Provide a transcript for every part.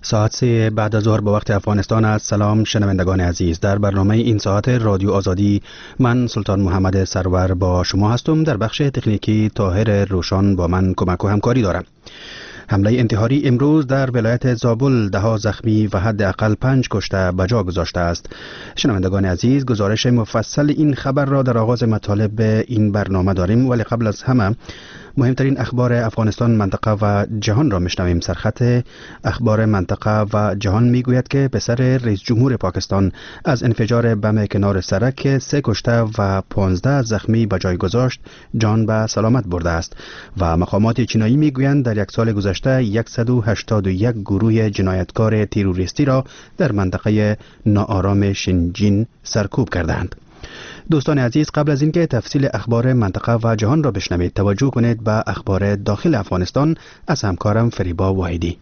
ساعت 3 بعد از ظهر به وقت افغانستان است. سلام شنوندگان عزیز، در برنامه این ساعت رادیو آزادی من سلطان محمد سرور با شما هستم. در بخش تکنیکی طاهر روشان با من کمک و همکاری دارم. حمله انتحاری امروز در ولایت زابل 10 زخمی و حداقل 5 کشته به جا گذاشته است. شنوندگان عزیز، گزارش مفصل این خبر را در آغاز مطالب این برنامه داریم، ولی قبل از همه مهمترین اخبار افغانستان، منطقه و جهان را میشنویم. سرخط اخبار منطقه و جهان میگوید که پسر رئیس جمهور پاکستان از انفجار بم کنار سرک 3 کشته و 15 زخمی به جای گذاشت جان به سلامت برده است و مقامات چینایی میگویند در یک سال گذشته 181 گروه جنایتکار تروریستی را در منطقه ناآرام شنجین سرکوب کردند. دوستان عزیز، قبل از اینکه تفصیل اخبار منطقه و جهان را بشنوید، توجه کنید به اخبار داخل افغانستان از همکارم فریبا واحدی.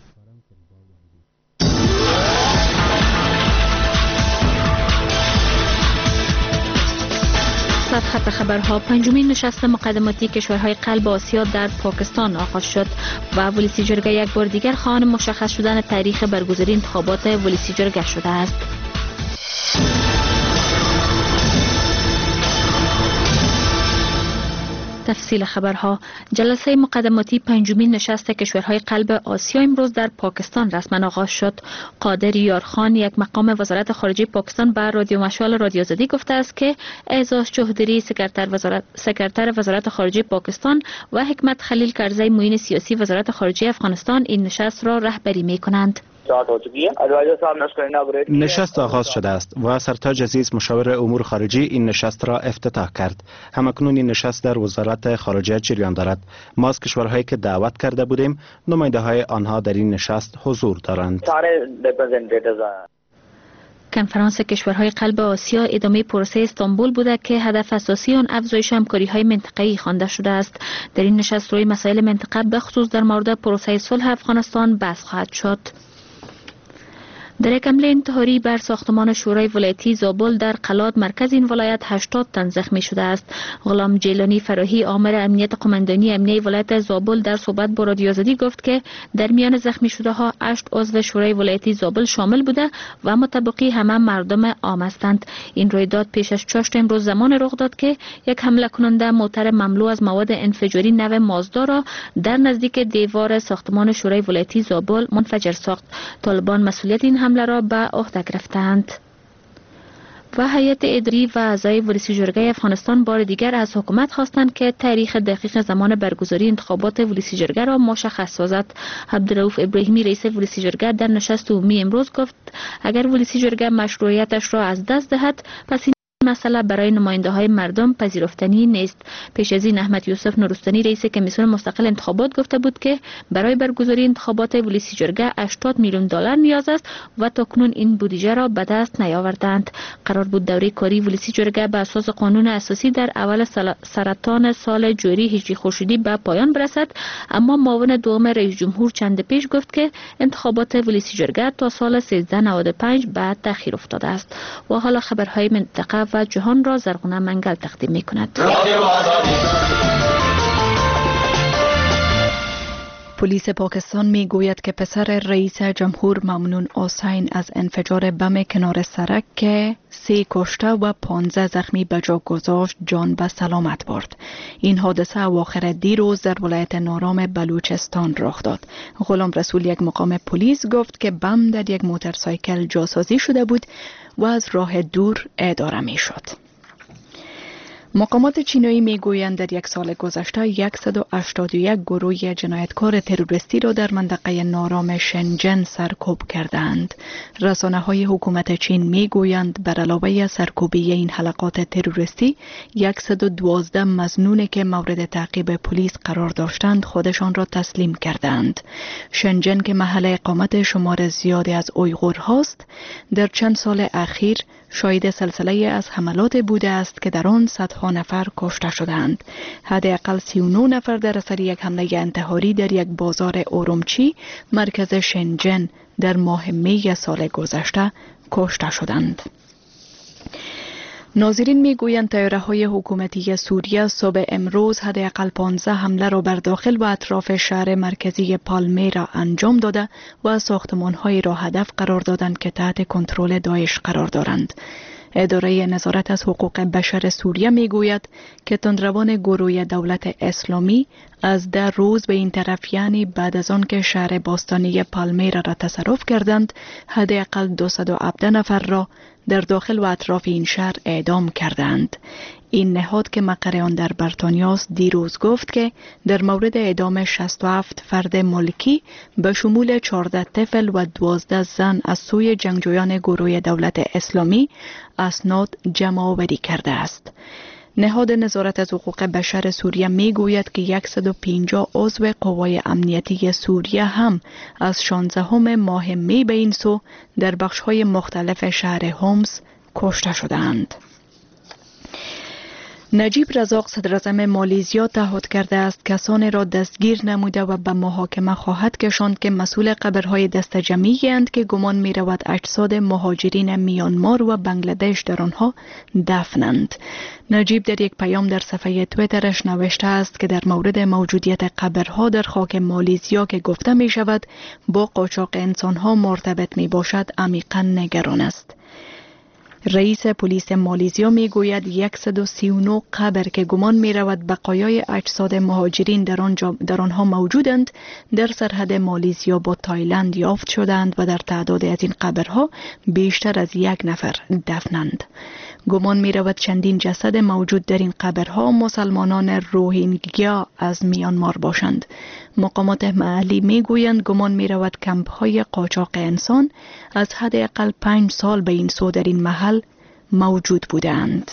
خط خبرها. پنجمین نشست مقدماتی کشورهای قلب آسیا در پاکستان آغاز شد و ولسی جرگه یک بار دیگر خواهان مشخص شدن تاریخ برگزاری انتخابات ولسی جرگه شده است. تفصیل خبرها. جلسه مقدماتی پنجمین نشست کشورهای قلب آسیا امروز در پاکستان رسما آغاز شد. قادر یارخان، یک مقام وزارت خارجه پاکستان، به رادیو مشال رادیو آزادی گفته است که اعزاز چوهدری سکرتر وزارت خارجه پاکستان و حکمت خلیل کرزی معین سیاسی وزارت خارجه افغانستان این نشست را رهبری می‌کنند. نشست آغاز شده است و سرتاج عزیز مشاور امور خارجی این نشست را افتتاح کرد. همکنون این نشست در وزارت خارجه جریان دارد. ما از کشورهایی که دعوت کرده بودیم نماینده های آنها در این نشست حضور دارند. کنفرانس کشورهای قلب آسیا ادامه پروسه استانبول بوده که هدف اساسی آن افزایش همکاری‌های منطقه‌ای خوانده شده است. در این نشست روی مسائل منطقه بخصوص در مورد پروسه صلح افغانستان بحث خواهد شد. در یک حمله انتحاری بر ساختمان شورای ولایتی زابل در قلات مرکز این ولایت 80 تن زخمی شده است. غلام جیلانی فراهی، آمر امنیت قماندانی امنیه ولایت زابل، در صحبت با رادیو آزادی گفت که در میان زخمی شده ها 8 عضو شورای ولایتی زابل شامل بوده و مطابقی همه مردم عام هستند. این رویداد پیش از 4 امروز زمان رخ داد که یک حمله کننده موتر مملو از مواد انفجاری نو مازدا را در نزدیک دیوار ساختمان شورای ولایتی زابل منفجر ساخت. طالبان مسئولیت این حمله را به عهده گرفتند. و هیئت اداری و اعضای ولسی جرگه افغانستان بار دیگر از حکومت خواستند که تاریخ دقیق زمان برگزاری انتخابات ولسی جرگه را مشخص سازد. عبدالرؤوف ابراهیمی، رئیس ولسی جرگه، در نشست عمومی امروز گفت اگر ولسی جرگه مشروعیتش را از دست دهد پس این مسئله برای نماینده های مردم پذیرفتنی نیست. پیش از این احمد یوسف نورستانی، رئیس کمیسیون مستقل انتخابات، گفته بود که برای برگزاری انتخابات ولسی جرگه 80 میلیون دلار نیاز است و تاکنون این بودجه را به دست نیاوردند. قرار بود دوره کاری ولسی جرگه به اساس قانون اساسی در اول سرطان سال جاری هجری خورشیدی به پایان برسد، اما معاون دوم رئیس جمهور چند پیش گفت که انتخابات ولسی جرگه تا سال 1395 بعد تأخیر افتاده است. و حالا خبرهای منطقه و جهان را زرغونه منگل تقدیم می کند. پلیس پاکستان می گوید که پسر رئیس جمهور ممنون حسین از انفجار بم کنار سرک که 3 کشته و 15 زخمی به جا گذاشت جان به سلامت برد. این حادثه اواخر دیروز در ولایت نارام بلوچستان رخ داد. غلام رسول، یک مقام پلیس، گفت که بم در یک موتورسایکل جاسازی شده بود و از راه دور اداره می شد. مقامات چینایی می گویند در یک سال گذشته 181 گروه جنایتکار تروریستی را در منطقه نارام شنجن سرکوب کردند. رسانه های حکومت چین می گویند بر علاوه سرکوبی این حلقات تروریستی 112 مظنون که مورد تعقیب پلیس قرار داشتند خودشان را تسلیم کردند. شنجن که محل اقامت شمار زیادی از اویغور هاست، در چند سال اخیر شاهد سلسله از حملات بوده است که در آن صدها نفر کشته شدند. حداقل 39 نفر در اثر یک حمله انتحاری در یک بازار اورومچی مرکز شنجن در ماه می سال گذشته کشته شدند. ناظرین میگویند طیاره‌های حکومتی سوریه صبح امروز حداقل 15 حمله را بر داخل و اطراف شهر مرکزی پالمیرا انجام داده و ساختمان‌هایی را هدف قرار دادند که تحت کنترل داعش قرار دارند. اداره نظارت از حقوق بشر سوریه میگوید که تندروان گروه دولت اسلامی از 10 روز به این طرف، یعنی بعد از آن که شهر باستانی پالمیرا را تصرف کردند، حداقل 217 نفر را در داخل و اطراف این شهر اعدام کردند. این نهاد که مقر آن در بریتانیا است دیروز گفت که در مورد اعدام 67 فرد ملکی به شمول 14 طفل و 12 زن از سوی جنگجویان گروه دولت اسلامی اسناد جمع آوری کرده است. نهاد نظارت از حقوق بشر سوریه می گوید که 150 عضو قوای امنیتی سوریه هم از 16 ماه می به این سو در بخش‌های مختلف شهر هومس کشته شدند. نجیب رزاق صدراعظم مالیزیا تعهد کرده است کسانی را دستگیر نموده و به محاکمه خواهد کشاند که مسئول قبرهای دست جمعی اند که گمان می رود اجساد مهاجرین میانمار و بنگلادش در آنها دفنند. نجیب در یک پیام در صفحه تویترش نوشته است که در مورد موجودیت قبرها در خاک مالیزیا که گفته می شود با قاچاق انسانها مرتبط می باشد عمیقاً نگران است. رئیس پلیس مالیزیا می گوید 139 قبر که گمان می رود بقایای اجساد مهاجرین در آنها موجودند در سرحد مالیزیا با تایلند یافت شدند و در تعداد از این قبرها بیشتر از 1 نفر دفنند. گمان می رود چندین جسد موجود در این قبرها مسلمانان روهینگیا از میانمار باشند. مقامات محلی می گویند گمان می رود کمپ های قاچاق انسان از حداقل 5 سال به این سو در این محل موجود بودند.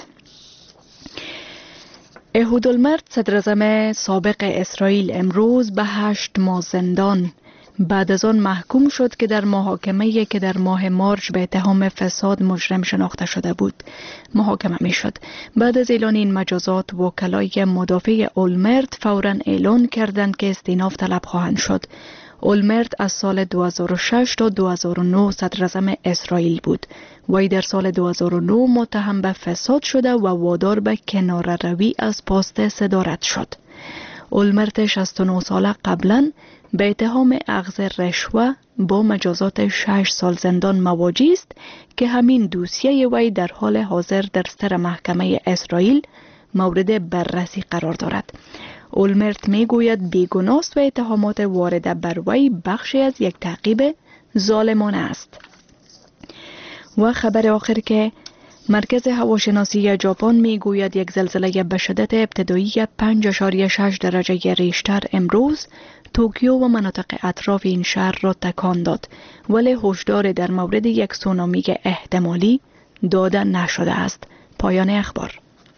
اهود المرد صدراعظم سابق اسرائیل امروز به 8 ماه زندان بعد از آن محکوم شد که در محاکمه‌ای که در ماه مارچ به اتهام فساد مجرم شناخته شده بود محاکمه می شد. بعد از اعلان این مجازات وکلای مدافع اولمرت فوراً اعلان کردند که استئناف طلب خواهند شد. اولمرت از سال 2006 تا 2009 صدراعظم اسرائیل بود. وی در سال 2009 متهم به فساد شده و وادار به کناره‌روی از پست صدارت شد. اولمرت 69 ساله قبلاً به اتهام اخذ رشوه با مجازات 6 سال زندان مواجه است که همین دوسیه وی در حال حاضر در سر محکمه اسرائیل مورد بررسی قرار دارد. اولمرت می گوید بیگناه است و اتهامات وارد بر وی بخشی از یک تعقیب ظالمانه است. و خبر آخر که مرکز هواشناسی ژاپن می گوید یک زلزله به شدت ابتدایی 5.6 درجه ریشتر امروز توکیو و مناطق اطراف این شهر را تکان داد، ولی هشدار در مورد یک سونامی احتمالی داده نشده است. پایان اخبار.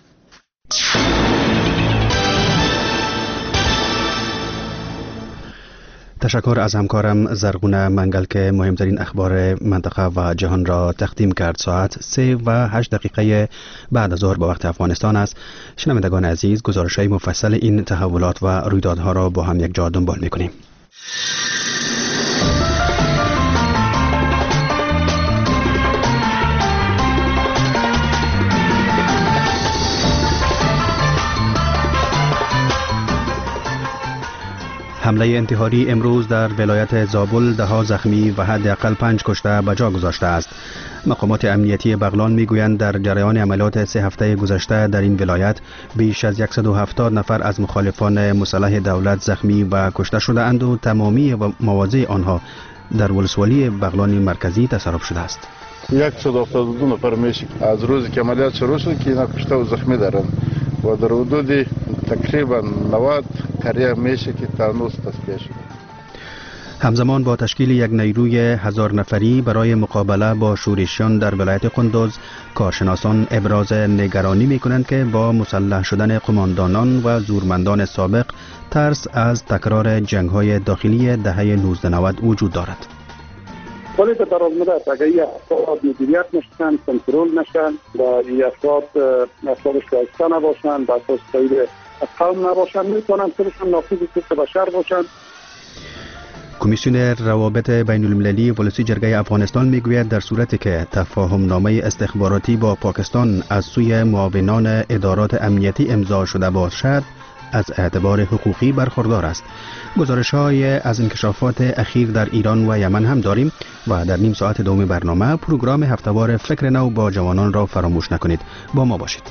تشکر از همکارم زرغونه منگل که مهمترین اخبار منطقه و جهان را تقدیم کرد. ساعت 3:08 بعد از ظهر به وقت افغانستان است. شنوندگان عزیز، گزارش‌های مفصل این تحولات و رویدادها را با هم یک جا دنبال می‌کنیم. حمله انتحاری امروز در ولایت زابل 10 زخمی و حداقل 5 کشته به جا گذاشته است. مقامات امنیتی بغلان میگویند در جریان عملیات 3 هفته گذشته در این ولایت بیش از 170 نفر از مخالفان مسلح دولت زخمی و کشته شده اند و تمامی مواضع آنها در ولسوالی بغلان مرکزی تصرف شده است. 172 نفر میشه از روزی که عملیات شروع شد که اینا کشته و زخمی دارند و در حدود تقریبا 90 کریه میشه که تانوس تصفیه شده. همزمان با تشکیل یک نیروی 1000 نفری برای مقابله با شورشیان در ولایت قندوز، کارشناسان ابراز نگرانی می‌کنند که با مسلح شدن قماندانان و زورمندان سابق ترس از تکرار جنگ‌های داخلی دهه 1990 وجود دارد. ولی به دراز مدت اگر این افراد مدیریت نشن، کنترل نشن و این افراد شایسته نباشن، به اساس تایید قوم نباشن، میتونن خودشون ناقض حقوق بشر باشن. کمیسیون روابط بین المللی ولسی جرگه افغانستان میگوید در صورتی که تفاهم نامه استخباراتی با پاکستان از سوی معاونان ادارات امنیتی امضا شده باشد از اعتبار حقوقی برخوردار است. گزارش‌های از انکشافات اخیر در ایران و یمن هم داریم و در نیم ساعت دوم برنامه پروگرام هفته‌وار فکر نو با جوانان را فراموش نکنید. با ما باشید.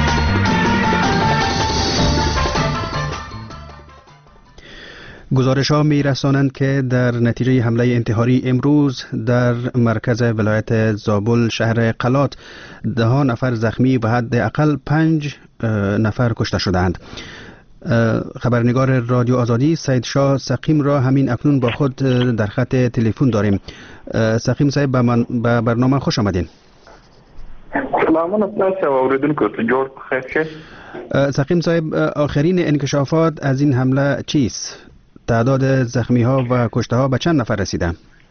گزارش‌ها می‌رسانند که در نتیجه حمله انتحاری امروز در مرکز ولایت زابل شهر قلات 10 نفر زخمی و حداقل 5 نفر کشته شدند. خبرنگار رادیو آزادی سید شاه سقیم را همین اکنون با خود در خط تلفن داریم. سقیم صاحب به برنامه خوش آمدین. سلامونه تاسو اوریدونکو ته جوړ بخیر. سقیم صاحب آخرین انکشافات از این حمله چیست؟ تعداد زخمی ها و کشته ها به چند نفر رسیده؟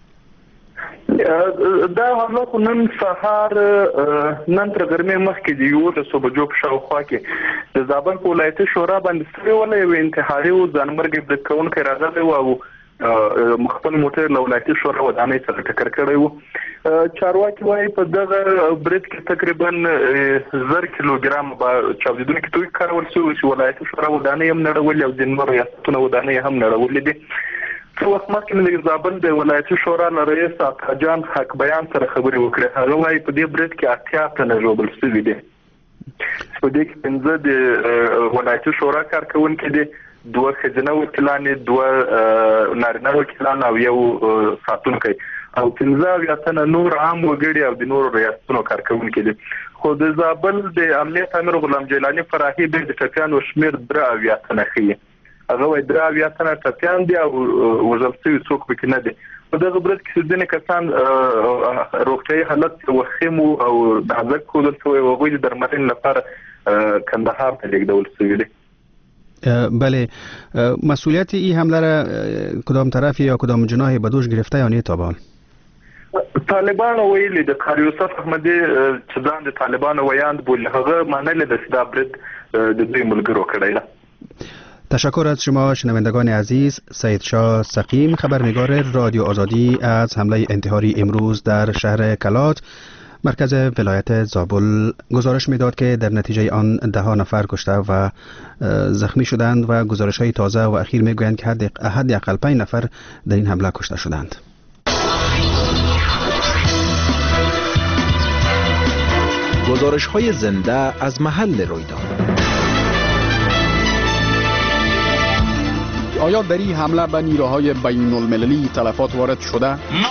دا حمله خو نن سهار نن تر ګرمې مخکې د 11 بجو په شاوخوا کې د زابل په ولایت شورا باندې سوی ولې یو انتحاري و ځانمرګ د کوونکی راغلی و او مخبل موټر له ولایت شورا ودانۍ سره ټکر کړی و. چارواکي وایي په دغه برید کې تقریبا 1000 کیلوګرام چاودیدونکي توکي کارول شوي چې ولایت شورا ودانۍ هم نړولې او د نورو ریاستونو ودانۍ هم نړولې دي. څو وخت مخکې د زابل د ولایت شورا رئیس جان حق بیان سره خبرې وکړې. هغه وایي په دې برید کې 80 تنه ژوبل شوي دي. په دې کې 15 د ولایت شورا کارکونکي دي، 2 ښځینه وکیلان، 2 نارینه وکیلان او یو ساتونکی او 15 تنه نور عام وګړي او د نورو ریاستونو کارکونکي دي. خو د زابل د امنیت امیر غلام جیلانی فراحي د ټپیانو شمیر 3 تنه ښیي. هغه وایي 3 تنه ټپیان دي او وژل شوي څوک پکې نه دي. په دغه برید کې ځینې کسان روغتیايي حالت وخیم او د عزت کودل شوی او هغوی د درملنې لپاره کندهار ته لیږدول شوي دي. بله، مسئولیت این حمله را کدام طرف یا کدام جناح به دوش گرفته یا نه تا به حال؟ طالبان ویلي د قاری یوسف احمدي چې ځان د طالبان ویاند بولی، هغه منل د دا برید د دوی ملګرو کړی ده. تشکر از شما شنوندگان عزیز. سید شاه سقیم، خبرنگار رادیو آزادی، از حمله انتحاری امروز در شهر کلات مرکز ولایت زابل گزارش میداد که در نتیجه آن 10 نفر کشته و زخمی شدند و گزارش های تازه و اخیر میگویند که حداقل 5 نفر در این حمله کشته شدند. گزارش های زنده از محل رویداد. آیا در این حمله به نیروهای بین المللی تلفات وارد شده؟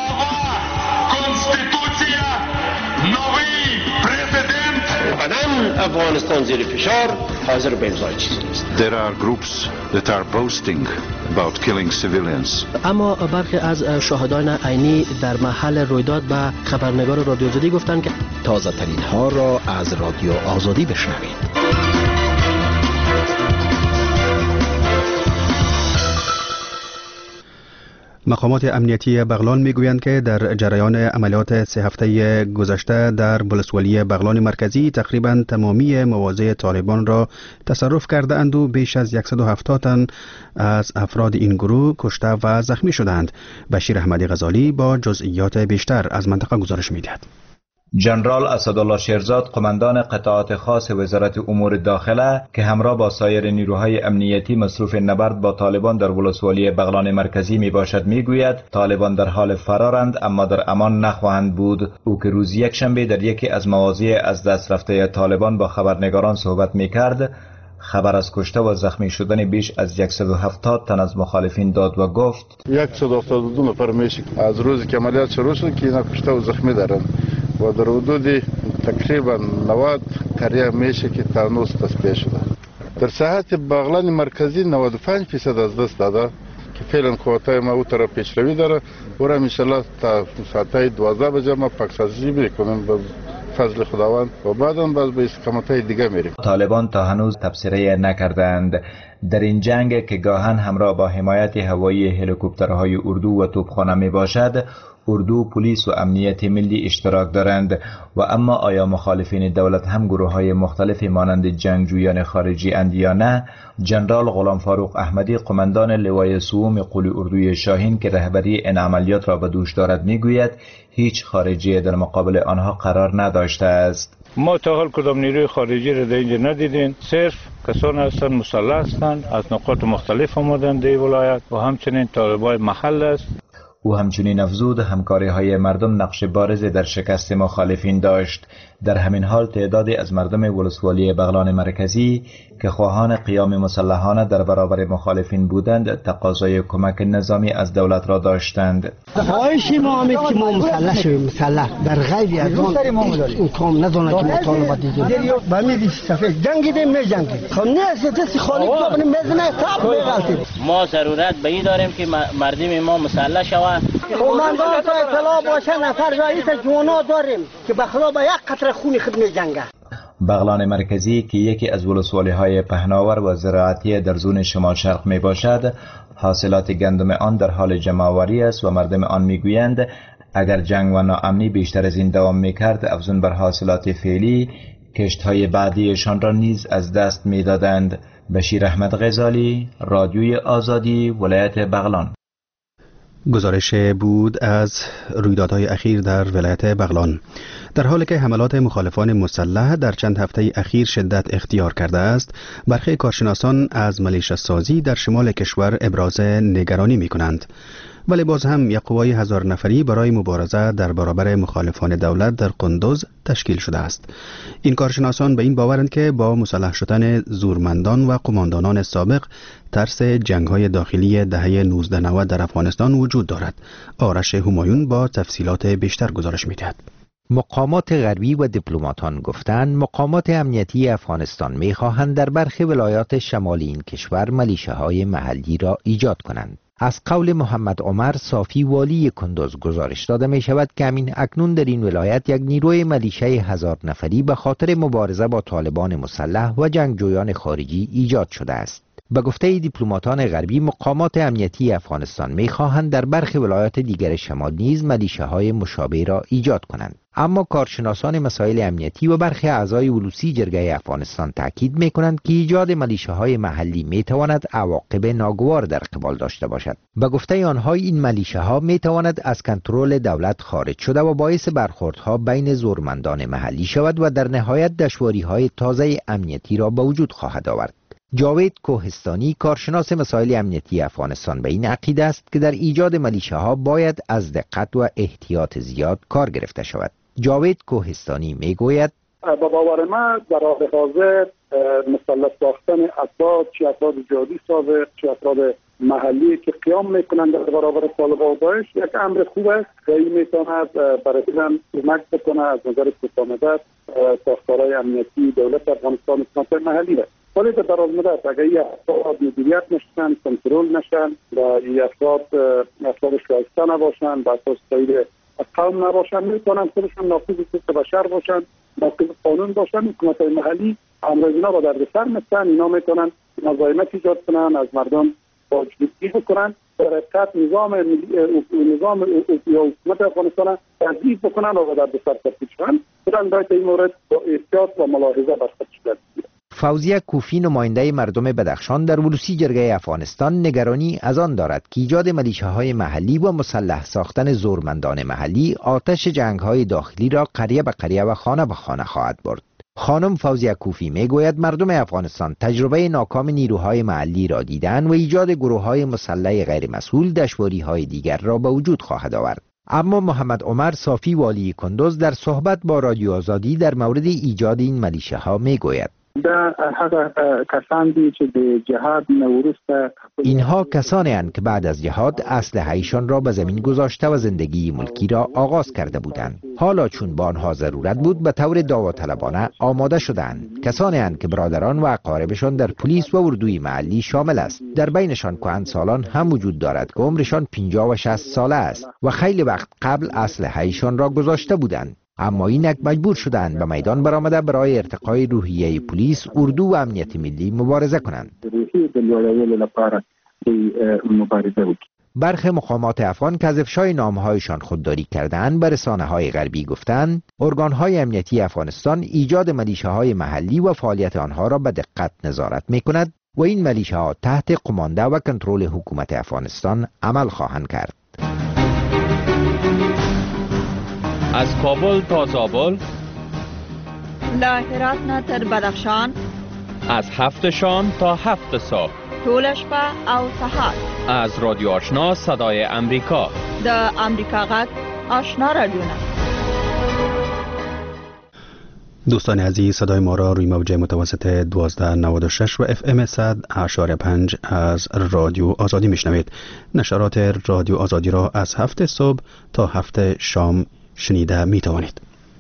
افغانستان زیر فشار حاضر به امضای چیزی نیست. There are groups that are boasting about killing civilians. اما برخی از شاهدان عینی در محل رویداد به خبرنگار رادیو آزادی گفتند که تازه ترین ها را از رادیو آزادی بشنوید. مقامات امنیتی بغلان میگویند که در جریان عملیات 3 هفته گذشته در ولسوالی بغلان مرکزی تقریبا تمامی مواضع طالبان را تصرف کرده اند و بیش از 170 تن از افراد این گروه کشته و زخمی شدند. بشیر احمدی غزالی با جزئیات بیشتر از منطقه گزارش میدهد. جنرال اسدالله شیرزاد، قماندان قطاعات خاص وزارت امور داخله که همراه با سایر نیروهای امنیتی مصروف نبرد با طالبان در ولسوالی بغلان مرکزی می باشد، می گوید طالبان در حال فرارند اما در امان نخواهند بود. او که روز یکشنبه در یکی از مواضع از دست رفته طالبان با خبرنگاران صحبت می کرد، خبر از کشته و زخمی شدن بیش از 170 تن از مخالفین داد و گفت 172 نفر میشه از روزی که عملیات شروع شد که اینا کشته و زخمی دارند و در حدود تقریبا 90 کریا میشه که تانوس تصفیه شده. در ساحت بغلان مرکزی 95% از دست داده که فعلا قوتای ما او طرف پیشروی داره و را انشالله تا ساعتای 12 بجه ما پاکسازی میکنیم با فضل خداوند و بعداً باز به استقامت‌های دیگه میریم. طالبان تا هنوز تبصره نکردند. در این جنگ که گاهن همراه با حمایت هوایی هلیکوپترهای اردو و توپخانه می باشد، اردو، پلیس و امنیت ملی اشتراک دارند و اما آیا مخالفین دولت هم گروه‌های مختلفی مانند جنگجویان خارجی اند یا نه؟ جنرال غلام فاروق احمدی، قماندان لوای سوم قول اردوی شاهین که رهبری این عملیات را به دوش دارد میگوید هیچ خارجی در مقابل آنها قرار نداشته است. ما تا حال کدام نیروی خارجی را در اینجا ندیدیم، صرف کسان هستند مسلح هستند، از نقاط مختلف آمدند در ولایت و همچنین طالبای محل است. او همچنین افزود همکاری‌های مردم نقش بارزی در شکست مخالفین داشت. در همین حال تعدادی از مردم ولسوالی بغلان مرکزی که خواهان قیام مسلحانه در برابر مخالفین بودند، تقاضای کمک نظامی از دولت را داشتند. خواهش ما آمد که ما مسلح شویم، مسلح در غیر از اون کام ندانه که مطالبات دیگه با میدی سفید جنگیدیم میجنگیم، خب نه دست خالی بابن مزنه تاب میغلطیم. ما ضرورت به این داریم که مردم ما مسلح شوند. قماندان تا اطلاع باشه نفر رئیس جوانا داریم که به خلاف یک قطره خون خود میجنگه. بغلان مرکزی که یکی از ولسوالی‌های پهناور و زراعتی در زون شمال شرق می باشد، حاصلات گندم آن در حال جمع‌آوری است و مردم آن میگویند اگر جنگ و ناامنی بیشتر از این دوام میکرد، افزون بر حاصلات فعلی، کشت‌های بعدیشان را نیز از دست میدادند. بشیر احمد غزالی، رادیوی آزادی، ولایت بغلان. گزارش بود از رویدادهای اخیر در ولایت بغلان. در حالی که حملات مخالفان مسلح در چند هفته اخیر شدت اختیار کرده است، برخی کارشناسان از ملیشه سازی در شمال کشور ابراز نگرانی می کنند. ولی باز هم یک قوای 1000 نفری برای مبارزه در برابر مخالفان دولت در قندوز تشکیل شده است. این کارشناسان به این باورند که با مسلح شدن زورمندان و قماندانان سابق، ترس جنگ‌های داخلی دهه 1990 در افغانستان وجود دارد. آرش همایون با تفصیلات بیشتر گزارش می‌دهد. مقامات غربی و دیپلماتان گفتند مقامات امنیتی افغانستان می‌خواهند در برخی ولایات شمالی این کشور ملیشه‌های محلی را ایجاد کنند. از قول محمد عمر صافی والی کندوز گزارش داده می شود که همین اکنون در این ولایت یک نیروی ملیشه 1000 نفری به خاطر مبارزه با طالبان مسلح و جنگجویان خارجی ایجاد شده است. به گفته دیپلماتان غربی، مقامات امنیتی افغانستان می خواهند در برخی ولایات دیگر شمال نیز ملیشه های مشابه را ایجاد کنند. اما کارشناسان مسائل امنیتی و برخی اعضای ولوسی جرگه افغانستان تاکید می کنند که ایجاد ملیشه های محلی می تواند عواقب ناگوار در قبال داشته باشد. به گفته آنها این ملیشه ها می تواند از کنترل دولت خارج شده و باعث برخوردها بین زورمندان محلی شود و در نهایت دشواری های تازه امنیتی را به وجود خواهد آورد. جاوید کوهستانی، کارشناس مسائل امنیتی افغانستان، به این عقیده است که در ایجاد ملیشه ها باید از دقت و احتیاط زیاد کار گرفته شود. جاوید کوهستانی میگوید به باور من در حال حاضر مسلح ساختن افراد، چه افراد جهادی سابق چه افراد محلی که قیام میکنند در برابر طالبان و داعش یک امر خوب است و این میتواند برای کمک بکنه از نظر استقامت ساختارهای امنیتی دولت افغانستان و محلی است. ولی در دراز مدت اگر این افراد مدیریت نشن، کنترل نشن و این افراد شایسته نباشن، به اساس تایید قوم نباشن، میتونن خودشون ناقض حقوق بشر باشن، ناقض قانون باشن. حکومت‌های محلی امر اینا با دردسر مثلا اینا میتونن مزاحمت ایجاد کنن، از مردم باجگیری بکنن، در حقیقت نظام یا حکومت افغانستان تضعیف بکنن و با دردسر تبدیل شن. باید این مورد با احتیاط و ملاحظه برخوردش کرد. فوزیه کوفی، نماینده مردم بدخشان، در ولوسی جرگه افغانستان نگرانی از آن دارد که ایجاد ملیشه های محلی و مسلح ساختن زورمندان محلی آتش جنگ های داخلی را قریه به قریه و خانه به خانه خواهد برد. خانم فوزیه کوفی میگوید مردم افغانستان تجربه ناکام نیروهای محلی را دیدن و ایجاد گروه های مسلح غیر مسئول دشواری های دیگر را به وجود خواهد آورد. اما محمد عمر صافی والی کندوز در صحبت با رادیو آزادی در مورد ایجاد این ملیشه ها میگوید اینها کسانی اند که بعد از جهاد اسلحه‌ایشان را به زمین گذاشته و زندگی ملکی را آغاز کرده بودند. حالا چون با آنها ضرورت بود به طور داوطلبانه آماده شدند. کسانی اند که برادران و اقاربشان در پلیس و اردوی محلی شامل است. در بینشان کهنسالان هم وجود دارد که عمرشان 50 و 60 ساله است و خیلی وقت قبل اسلحه‌ایشان را گذاشته بودند. اما اینک مجبور شدند به میدان برآمده برای ارتقای روحیه پلیس، اردو و امنیت ملی مبارزه کنند. برخی مقامات افغان که از افشای نامه‌هایشان خودداری کردند به رسانه‌های غربی گفتند ارگان‌های امنیتی افغانستان ایجاد ملیشه‌های محلی و فعالیت آنها را به دقت نظارت می‌کند و این ملیشه‌ها تحت قمانده و کنترل حکومت افغانستان عمل خواهند کرد. از کابل تا زابل، له هرات نه تر بدخشان، از 7 شام تا 7 صبح، ټول شپه او سهار، از رادیو آشنا صدای امریکا، د امریکا غږ آشنا رادیوونه. دوستان عزیز، صدای ما را روی موج متوسط 1296 و FM 100.5 از رادیو آزادی میشنوید. نشرات رادیو آزادی را از 7 صبح تا 7 شام شنیده می توانید.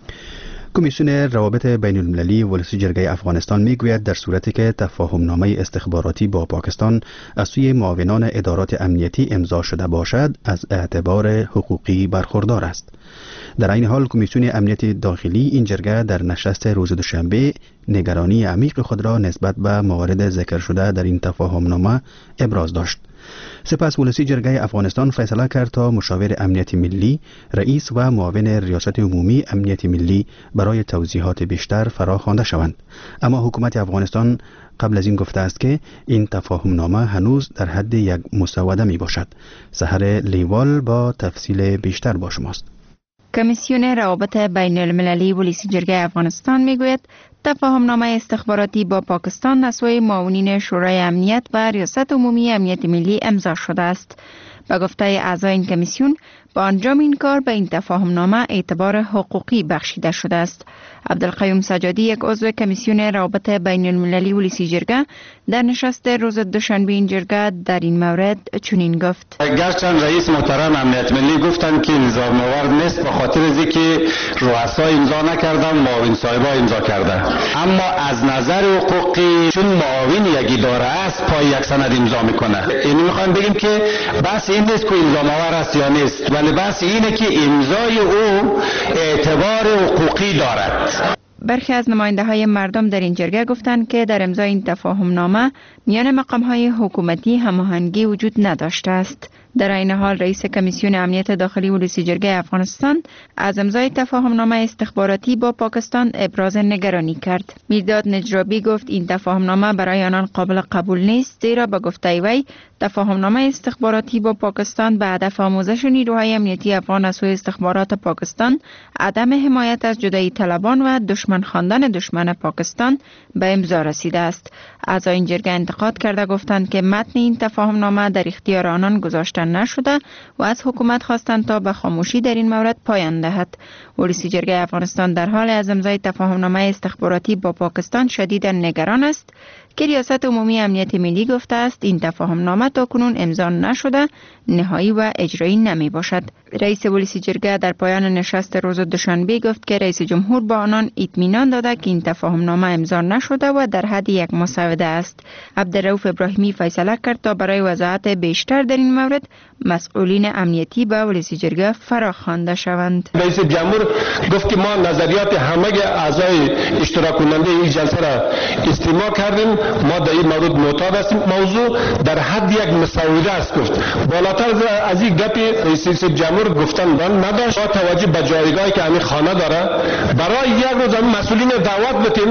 کمیسیون روابط بین المللی ولسی جرگه افغانستان می گوید در صورتی که تفاهم نامه استخباراتی با پاکستان از سوی معاونان ادارات امنیتی امضا شده باشد از اعتبار حقوقی برخوردار است. در این حال کمیسیون امنیت داخلی این جرگه در نشست روز دوشنبه نگرانی عمیق خود را نسبت به موارد ذکر شده در این تفاهم نامه ابراز داشت. سپس ولسی جرگه افغانستان فیصله کرد تا مشاور امنیت ملی، رئیس و معاون ریاست عمومی امنیت ملی برای توضیحات بیشتر فرا خوانده شوند. اما حکومت افغانستان قبل از این گفته است که این تفاهم نامه هنوز در حد یک مسوده می باشد. سحر لیوال با تفصیل بیشتر با شماست. کمیسیون روابط بین المللی ولسی جرگه افغانستان میگوید تفاهم نامه استخباراتی با پاکستان از سوی معاونین شورای امنیت و ریاست عمومی امنیت ملی امضا شده است. به گفته اعضای این کمیسیون با انجام این کار به این تفاهم نامه اعتبار حقوقی بخشیده شده است. عبدالقیوم سجادی، یک عضو کمیسیون روابط بین المللی ولسی جرگه، در نشست روز دوشنبه این جرگه در این مورد چنین گفت: گرچند رئیس محترم امنیت ملی گفتند که نظام آورد نیست به خاطر از اینکه رؤسا امضا نکردن، معاون صاحبا امضا کردن، اما از نظر حقوقی چون معاون یک اداره است پای یک سند امضا میکنه. یعنی میخوایم بگیم که بس این نیست که امضا آور است یا نیست، ولی بس اینه که امضای او اعتبار حقوقی دارد. برخی از نماینده های مردم در این جرگه گفتند که در امضای این تفاهم نامه میان مقام های حکومتی هماهنگی وجود نداشته است. در این حال رئیس کمیسیون امنیت داخلی ولسی جرگه افغانستان از امضای تفاهم نامه استخباراتی با پاکستان ابراز نگرانی کرد. میرداد نجرابی گفت این تفاهم نامه برای آنان قابل قبول نیست، زیرا به گفته وی تفاهم نامه استخباراتی با پاکستان به هدف آموزش نیروهای امنیتی افغان از سوی استخبارات پاکستان، عدم حمایت از جدایی طلبان و دشمن خواندن دشمن پاکستان به امضا رسیده است. اعضای این جرگه انتقاد کرده گفتند که متن این تفاهم نامه در اختیار آنان گذاشته نشده و از حکومت خواستند تا به خاموشی در این مورد پایان دهد. ولسی جرگه افغانستان در حال از امضای تفاهم نامه استخباراتی با پاکستان شدیدا نگران است که ریاست عمومی امنیت ملی گفته است این تفاهم نامه تاکنون امضا نشده، نهایی و اجرایی نمی باشد. رئیس ولسی جرگه در پایان نشست روز دوشنبه گفت که رئیس جمهور با آنان اطمینان داده که این تفاهم نامه امضا نشده و در حد یک مسوده است. عبدالرؤوف ابراهیمی فیصله کرد تا برای وضاحت بیشتر در این مورد مسئولین امنیتی به ولسی جرگه فرا خوانده شوند. رئیس جمهور گفت که ما نظریات همه اعضای اشتراک کننده این جلسه را استماع کردیم، ما در این مورد معتاد هستیم. موضوع در حد یک مسوده است. گفت بالاتر از این گپ رئیس جمهور گفتن نداشت. با توجه به جایگاهی که همین خانه داره برای یک روز هم مسئولین دعوت بتیم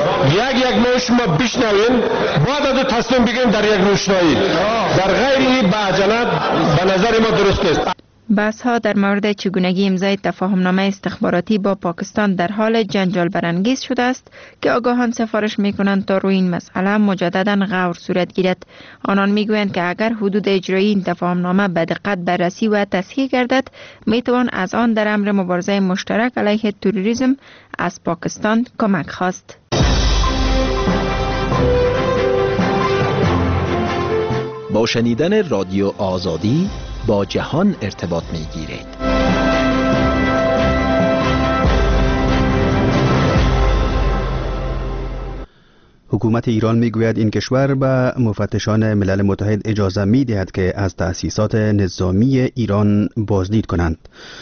یک نوع شما بشنوین، بعد از تصمیم بگیریم در یک روشنایی. در غیر این به عجلت به نظر ما درست نیست. بحث ها در مورد چگونگی امضای تفاهم نامه استخباراتی با پاکستان در حال جنجال برانگیز شده است که آگاهان سفارش می کنند تا روی این مسئله مجددا غور صورت گیرد. آنان می گویند که اگر حدود اجرایی این تفاهم نامه به دقت بررسی و تصحیح گردد، می توان از آن در امر مبارزه مشترک علیه تروریسم از پاکستان کمک خواست. با شنیدن رادیو آزادی با جهان ارتباط می‌گیرید. حکومت ایران میگوید این کشور به مفتشان ملل متحد اجازه می‌دهد که از تأسیسات نظامی ایران بازدید کنند.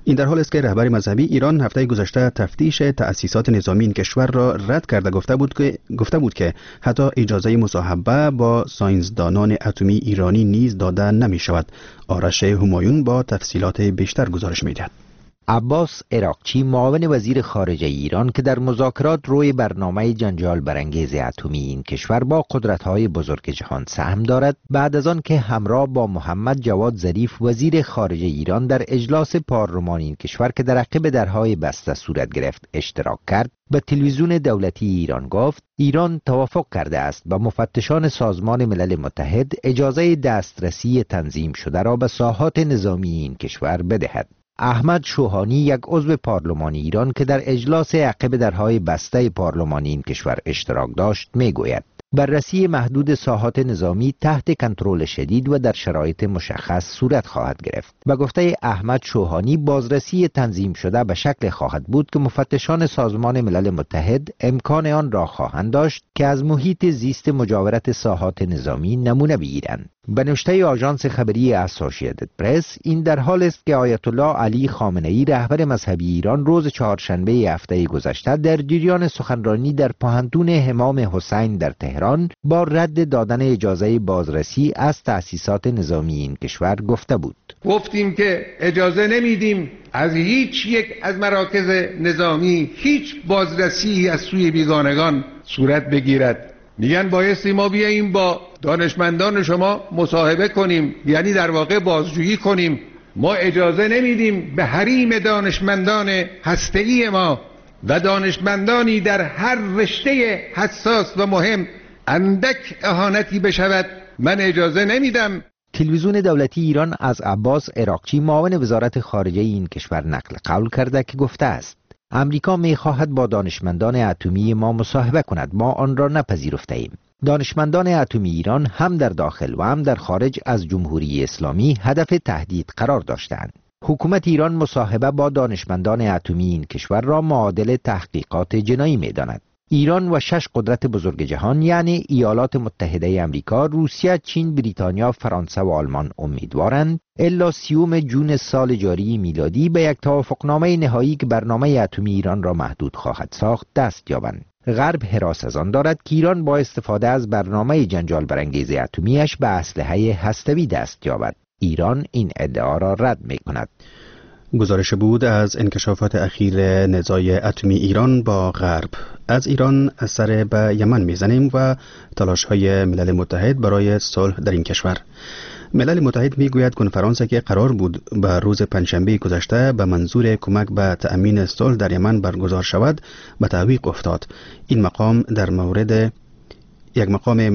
این در حال است که رهبر مذهبی ایران هفته گذشته تفتیش تأسیسات نظامی این کشور را رد کرده گفته بود که حتی اجازه مصاحبه با ساینسدانان اتمی ایرانی نیز داده نمی شود. آرش همایون با تفصیلات بیشتر گزارش می دهد. عباس عراقچی معاون وزیر خارجه ایران که در مذاکرات روی برنامه جنجال برانگیز اتمی این کشور با قدرت‌های بزرگ جهان سهم دارد، بعد از آن که همراه با محمد جواد ظریف وزیر خارجه ایران در اجلاس پارلمان این کشور که در عقب درهای بسته صورت گرفت اشتراک کرد، به تلویزیون دولتی ایران گفت ایران توافق کرده است با مفتشان سازمان ملل متحد اجازه دسترسی تنظیم شده را به ساحات نظامی این کشور بدهد. احمد شوهانی، یک عضو پارلمان ایران که در اجلاس عقب درهای بسته پارلمان این کشور اشتراک داشت، میگوید بررسی محدود ساحات نظامی تحت کنترل شدید و در شرایط مشخص صورت خواهد گرفت. به گفته احمد شوهانی، بازرسی تنظیم شده به شکل خواهد بود که مفتشان سازمان ملل متحد امکان آن را خواهند داشت که از محیط زیست مجاورت ساحات نظامی نمونه بگیرند. به نوشته آژانس خبری اسوسییتد پرس، این در حال است که آیت الله علی خامنه‌ای رهبر مذهبی ایران روز چهارشنبه هفته گذشته در جریان سخنرانی در پانتون امام حسین در تهران با رد دادن اجازه بازرسی از تأسیسات نظامی این کشور گفته بود. گفتیم که اجازه نمیدیم از هیچ یک از مراکز نظامی هیچ بازرسی از سوی بیگانگان صورت بگیرد. میگن بایستی ما بیاییم با دانشمندان شما مصاحبه کنیم، یعنی در واقع بازجویی کنیم. ما اجازه نمیدیم به حریم دانشمندان هسته‌ای ما و دانشمندانی در هر رشته حساس و مهم اندک اهانتی بشود. من اجازه نمیدم. تلویزیون دولتی ایران از عباس عراقچی معاون وزارت خارجه این کشور نقل قول کرده که گفته است امریکا می‌خواهد با دانشمندان اتمی ما مصاحبه کند، ما آن را نپذیرفته ایم. دانشمندان اتمی ایران هم در داخل و هم در خارج از جمهوری اسلامی هدف تهدید قرار داشتند. حکومت ایران مصاحبه با دانشمندان اتمی این کشور را معادل تحقیقات جنایی می‌داند. ایران و 6 قدرت بزرگ جهان یعنی ایالات متحده آمریکا، روسیه، چین، بریتانیا، فرانسه و آلمان امیدوارند الا 30 جون سال جاری میلادی به یک توافقنامه نهایی که برنامه اتمی ایران را محدود خواهد ساخت دست یابند. غرب هراس از آن دارد که ایران با استفاده از برنامه جنجال برانگیز اتمیش به اسلحه هسته‌ای دست یابد. ایران این ادعا را رد می‌کند. گزارش بود از انکشافات اخیر نزاع اتمی ایران با غرب. از ایران سر به یمن میزنیم و تلاش‌های ملل متحد برای صلح در این کشور. ملل متحد میگوید کنفرانسی که قرار بود به روز پنجشنبه گذشته به منظور کمک به تأمین صلح در یمن برگزار شود به تعویق افتاد. این مقام در مورد یک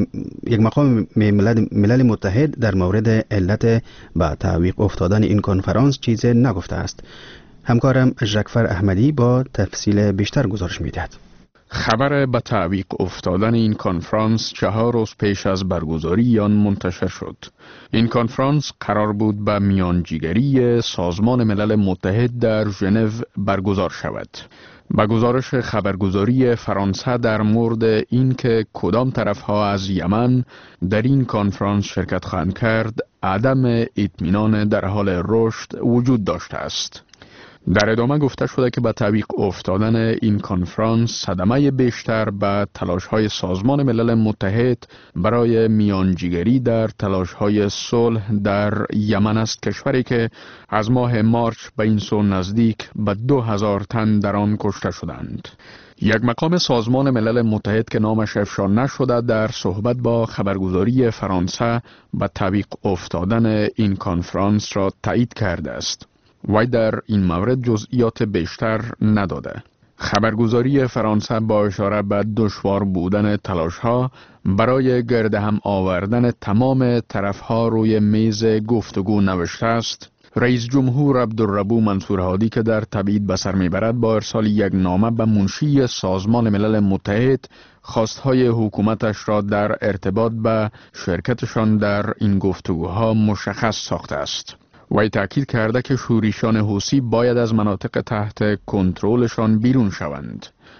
مقام ملل متحد در مورد علت به تعویق افتادن این کنفرانس چیزی نگفته است. همکارم ژکفر احمدی با تفصیل بیشتر گزارش می‌دهد. خبر به تعویق افتادن این کنفرانس 4 روز پیش از برگزاری آن منتشر شد. این کنفرانس قرار بود به میانجیگری سازمان ملل متحد در ژنو برگزار شود. با گزارش خبرگزاری فرانسه در مورد اینکه کدام طرفها از یمن در این کنفرانس شرکت خواهند کرد، عدم اطمینان در حال رشد وجود داشته است. در ادامه گفته شده که با تعویق افتادن این کنفرانس صدمه بیشتر به تلاش‌های سازمان ملل متحد برای میانجیگری در تلاش‌های صلح در یمن است، کشوری که از ماه مارچ به این سو نزدیک به 2000 تن در آن کشته شدند. یک مقام سازمان ملل متحد که نامش افشا نشده در صحبت با خبرگزاری فرانسه به تعویق افتادن این کنفرانس را تایید کرده است. وی در این مورد جزئیات بیشتر نداده. خبرگزاری فرانسه با اشاره به دشوار بودن تلاش‌ها برای گرد هم آوردن تمام طرف‌ها روی میز گفتگو نوشته است: رئیس جمهور عبدالربو منصور هادی که در تبعید به سر میبرد با ارسال یک نامه به منشی سازمان ملل متحد خواستهای حکومتش را در ارتباط به شرکتشان در این گفتگوها مشخص ساخته است. وی تأکید کرده که شورشیان حوثی باید از مناطق تحت کنترلشان بیرون شوند.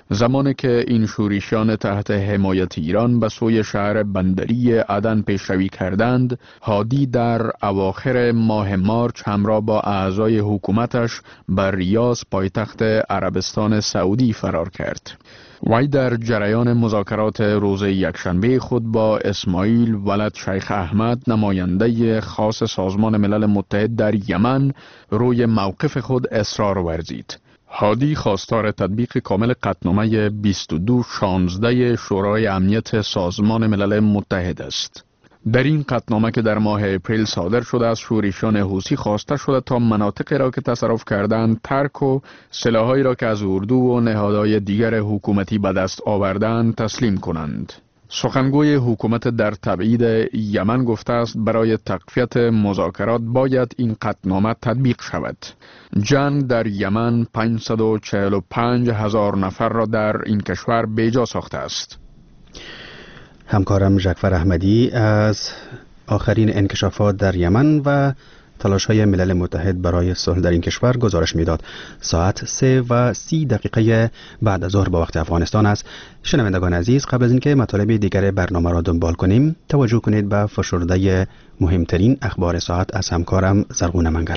زمانی که این شورشیان تحت حمایت ایران به سوی شهر بندری عدن پیشروی کردند، هادی در اواخر ماه مارچ همراه با اعضای حکومتش به ریاض پایتخت عربستان سعودی فرار کرد. وی در جریان مذاکرات روز یکشنبه خود با اسماعیل ولد شیخ احمد، نماینده خاص سازمان ملل متحد در یمن، روی موقف خود اصرار ورزید. هادی خواستار تطبیق کامل قطعنامه 2216 شورای امنیت سازمان ملل متحد است. در این قطعنامه که در ماه اپریل صادر شده از شورشیان حوثی خواسته شده تا مناطقی را که تصرف کردند ترک و سلاحایی را که از اردو و نهادهای دیگر حکومتی به دست آوردند تسلیم کنند. سخنگوی حکومت در تبعید یمن گفته است برای تقویت مذاکرات باید این قطعنامه تطبیق شود. جنگ در یمن 545,000 نفر را در این کشور بیجا ساخته است. همکارم ژکفر احمدی از آخرین انکشافات در یمن و تلاش‌های ملل متحد برای صلح در این کشور گزارش میداد. ساعت 3:30 بعد از ظهر با وقت افغانستان است. شنوندگان عزیز، قبل از اینکه مطالب دیگر برنامه را دنبال کنیم، توجه کنید به فشرده مهمترین اخبار ساعت از همکارم زرغون منگل.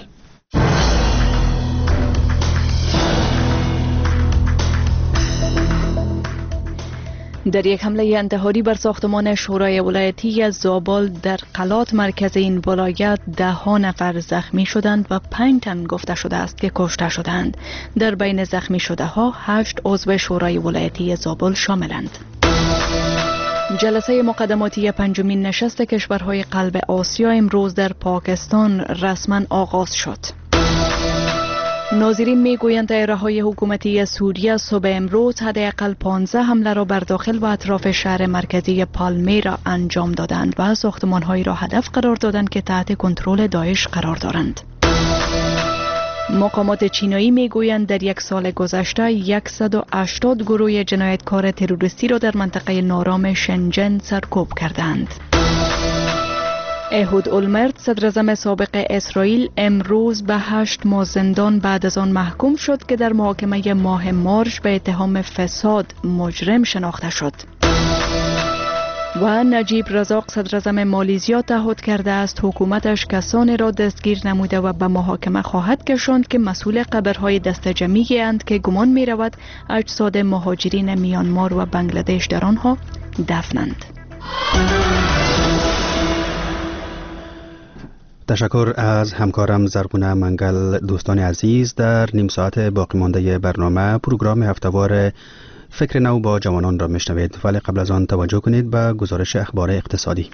در یک حمله انتحاری بر ساختمان شورای ولایتی زابل در قلات مرکز این ولایت 10 نفر زخمی شدند و 5 تن گفته شده است که کشته شدند. در بین زخمی شده ها 8 عضو شورای ولایتی زابل شاملند. جلسه مقدماتی 5مین نشست کشورهای قلب آسیا امروز در پاکستان رسما آغاز شد. ناظرین میگویند دایره‌های حکومتی سوریه صبح امروز حداقل 15 حمله را بر داخل و اطراف شهر مرکزی پالمیرا انجام دادند و ساختمان‌هایی را هدف قرار دادند که تحت کنترل داعش قرار دارند. مقامات چینایی میگویند در یک سال گذشته 180 گروه جنایتکار تروریستی را در منطقه نارام شنجن سرکوب کردند. اهود اولمرت صدراعظم سابق اسرائیل امروز به 8 ماه زندان بعد از آن محکوم شد که در محاکمه ماه مارچ به اتهام فساد مجرم شناخته شد. و نجیب رزاق صدراعظم مالیزیا تعهد کرده است حکومتش کسانی را دستگیر نموده و به محاکمه خواهد کشاند که مسئول قبرهای دست جمعی اند که گمان می رود اجساد مهاجرین میانمار و بنگلادش در آنها دفنند. تشکر از همکارم زرغون منگل. دوستان عزیز، در نیم ساعت باقی مانده برنامه پروگرام هفته‌وار فکر نو با جوانان را میشنوید، ولی قبل از آن توجه کنید به گزارش اخبار اقتصادی.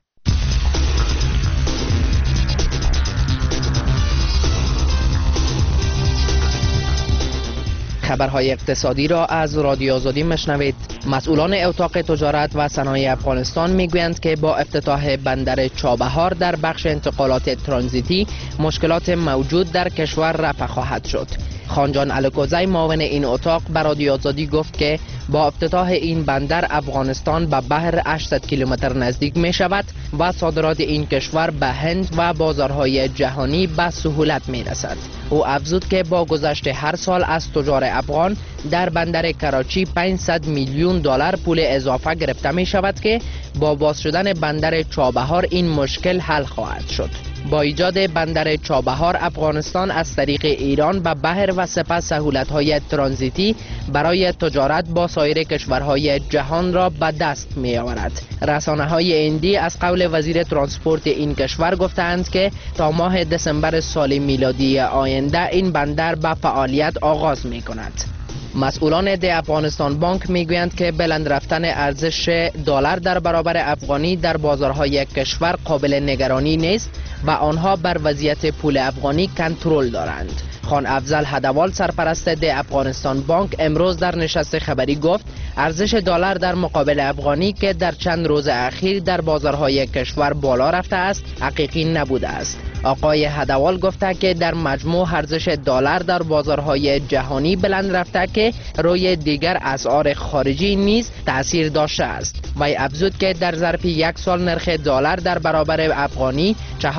خبرهای اقتصادی را از رادیو آزادی میشنوید. مسئولان اتاق تجارت و صنایع افغانستان میگویند که با افتتاح بندر چابهار در بخش انتقالات ترانزیتی مشکلات موجود در کشور رفع خواهد شد. خانجان الکوزی معاون این اتاق به رادیو آزادی گفت که با افتتاح این بندر افغانستان به بحر 800 کیلومتر نزدیک می شود و صادرات این کشور به هند و بازارهای جهانی به سهولت می رسد. او افزود که با گذشت هر سال از تجار افغان در بندر کراچی 500 میلیون دلار پول اضافه گرفته می شود که با باز شدن بندر چابهار این مشکل حل خواهد شد. با ایجاد بندر چابهار افغانستان از طریق ایران به بحر و سپس سهولت‌های ترانزیتی برای تجارت با سایر کشورهای جهان را به دست می‌آورد. رسانه‌های هندی از قول وزیر ترانسپورت این کشور گفتند که تا ماه دسامبر سال میلادی آینده این بندر به فعالیت آغاز می‌کند. مسئولان ده افغانستان بانک میگویند که بلند رفتن ارزش دلار در برابر افغانی در بازارهای کشور قابل نگرانی نیست و آنها بر وضعیت پول افغانی کنترل دارند. خان افضل هدوال سرپرست ده افغانستان بانک امروز در نشست خبری گفت ارزش دلار در مقابل افغانی که در چند روز اخیر در بازارهای کشور بالا رفته است حقیقی نبوده است. آقای هدوال گفته که در مجموع ارزش دلار در بازارهای جهانی بلند رفته که روی دیگر اسعار خارجی نیز تأثیر داشته است. وی افزود که در ظرف یک سال نرخ دلار در برابر افغانی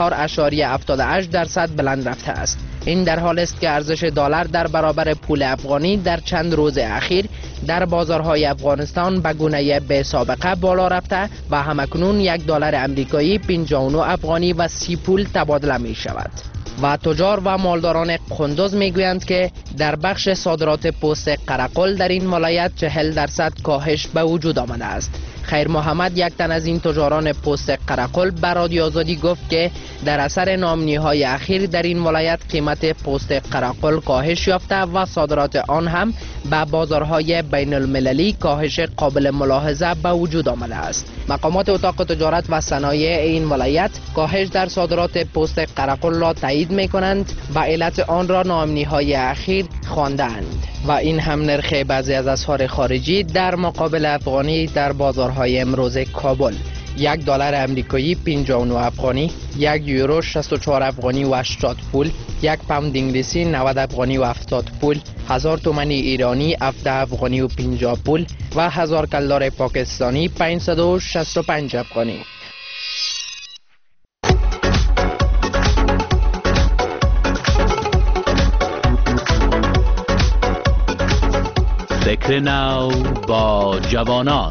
4.78% بلند رفته است. این در حال است که ارزش دلار در برابر پول افغانی در چند روز اخیر در بازارهای افغانستان به گونه بی سابقه بالا رفته و همکنون $1 امریکایی 59 افغانی و 30 پول تبادله می شود. و تجار و مالداران قندوز میگویند که در بخش صادرات پوست قرقل در این ولایت 40% کاهش به وجود آمده است. خیر محمد، یک تن از این تجاران پوست قرقل، به رادیو آزادی گفت که در اثر نامنی‌های اخیر در این ولایت قیمت پوست قرقل کاهش یافته و صادرات آن هم به بازارهای بین المللی کاهش قابل ملاحظه به وجود آمده است. مقامات اتاق تجارت و صنایع این ولایت کاهش در صادرات پوست قرقل را تایید می‌کنند و علت آن را نامنی‌های اخیر خواندند و این هم نرخ بعضی از اسعار خارجی در مقابل افغانی در بازارهای امروز کابل: $1 امریکایی 59 افغانی، 1 یورو 64 افغانی و 80 پول، 1 پوند انگلیسی 90 افغانی و 70 پول، 1000 تومان ایرانی 17 افغانی و 50 پول و 1000 کلدار پاکستانی 565 افغانی. فکر نو با جوانان.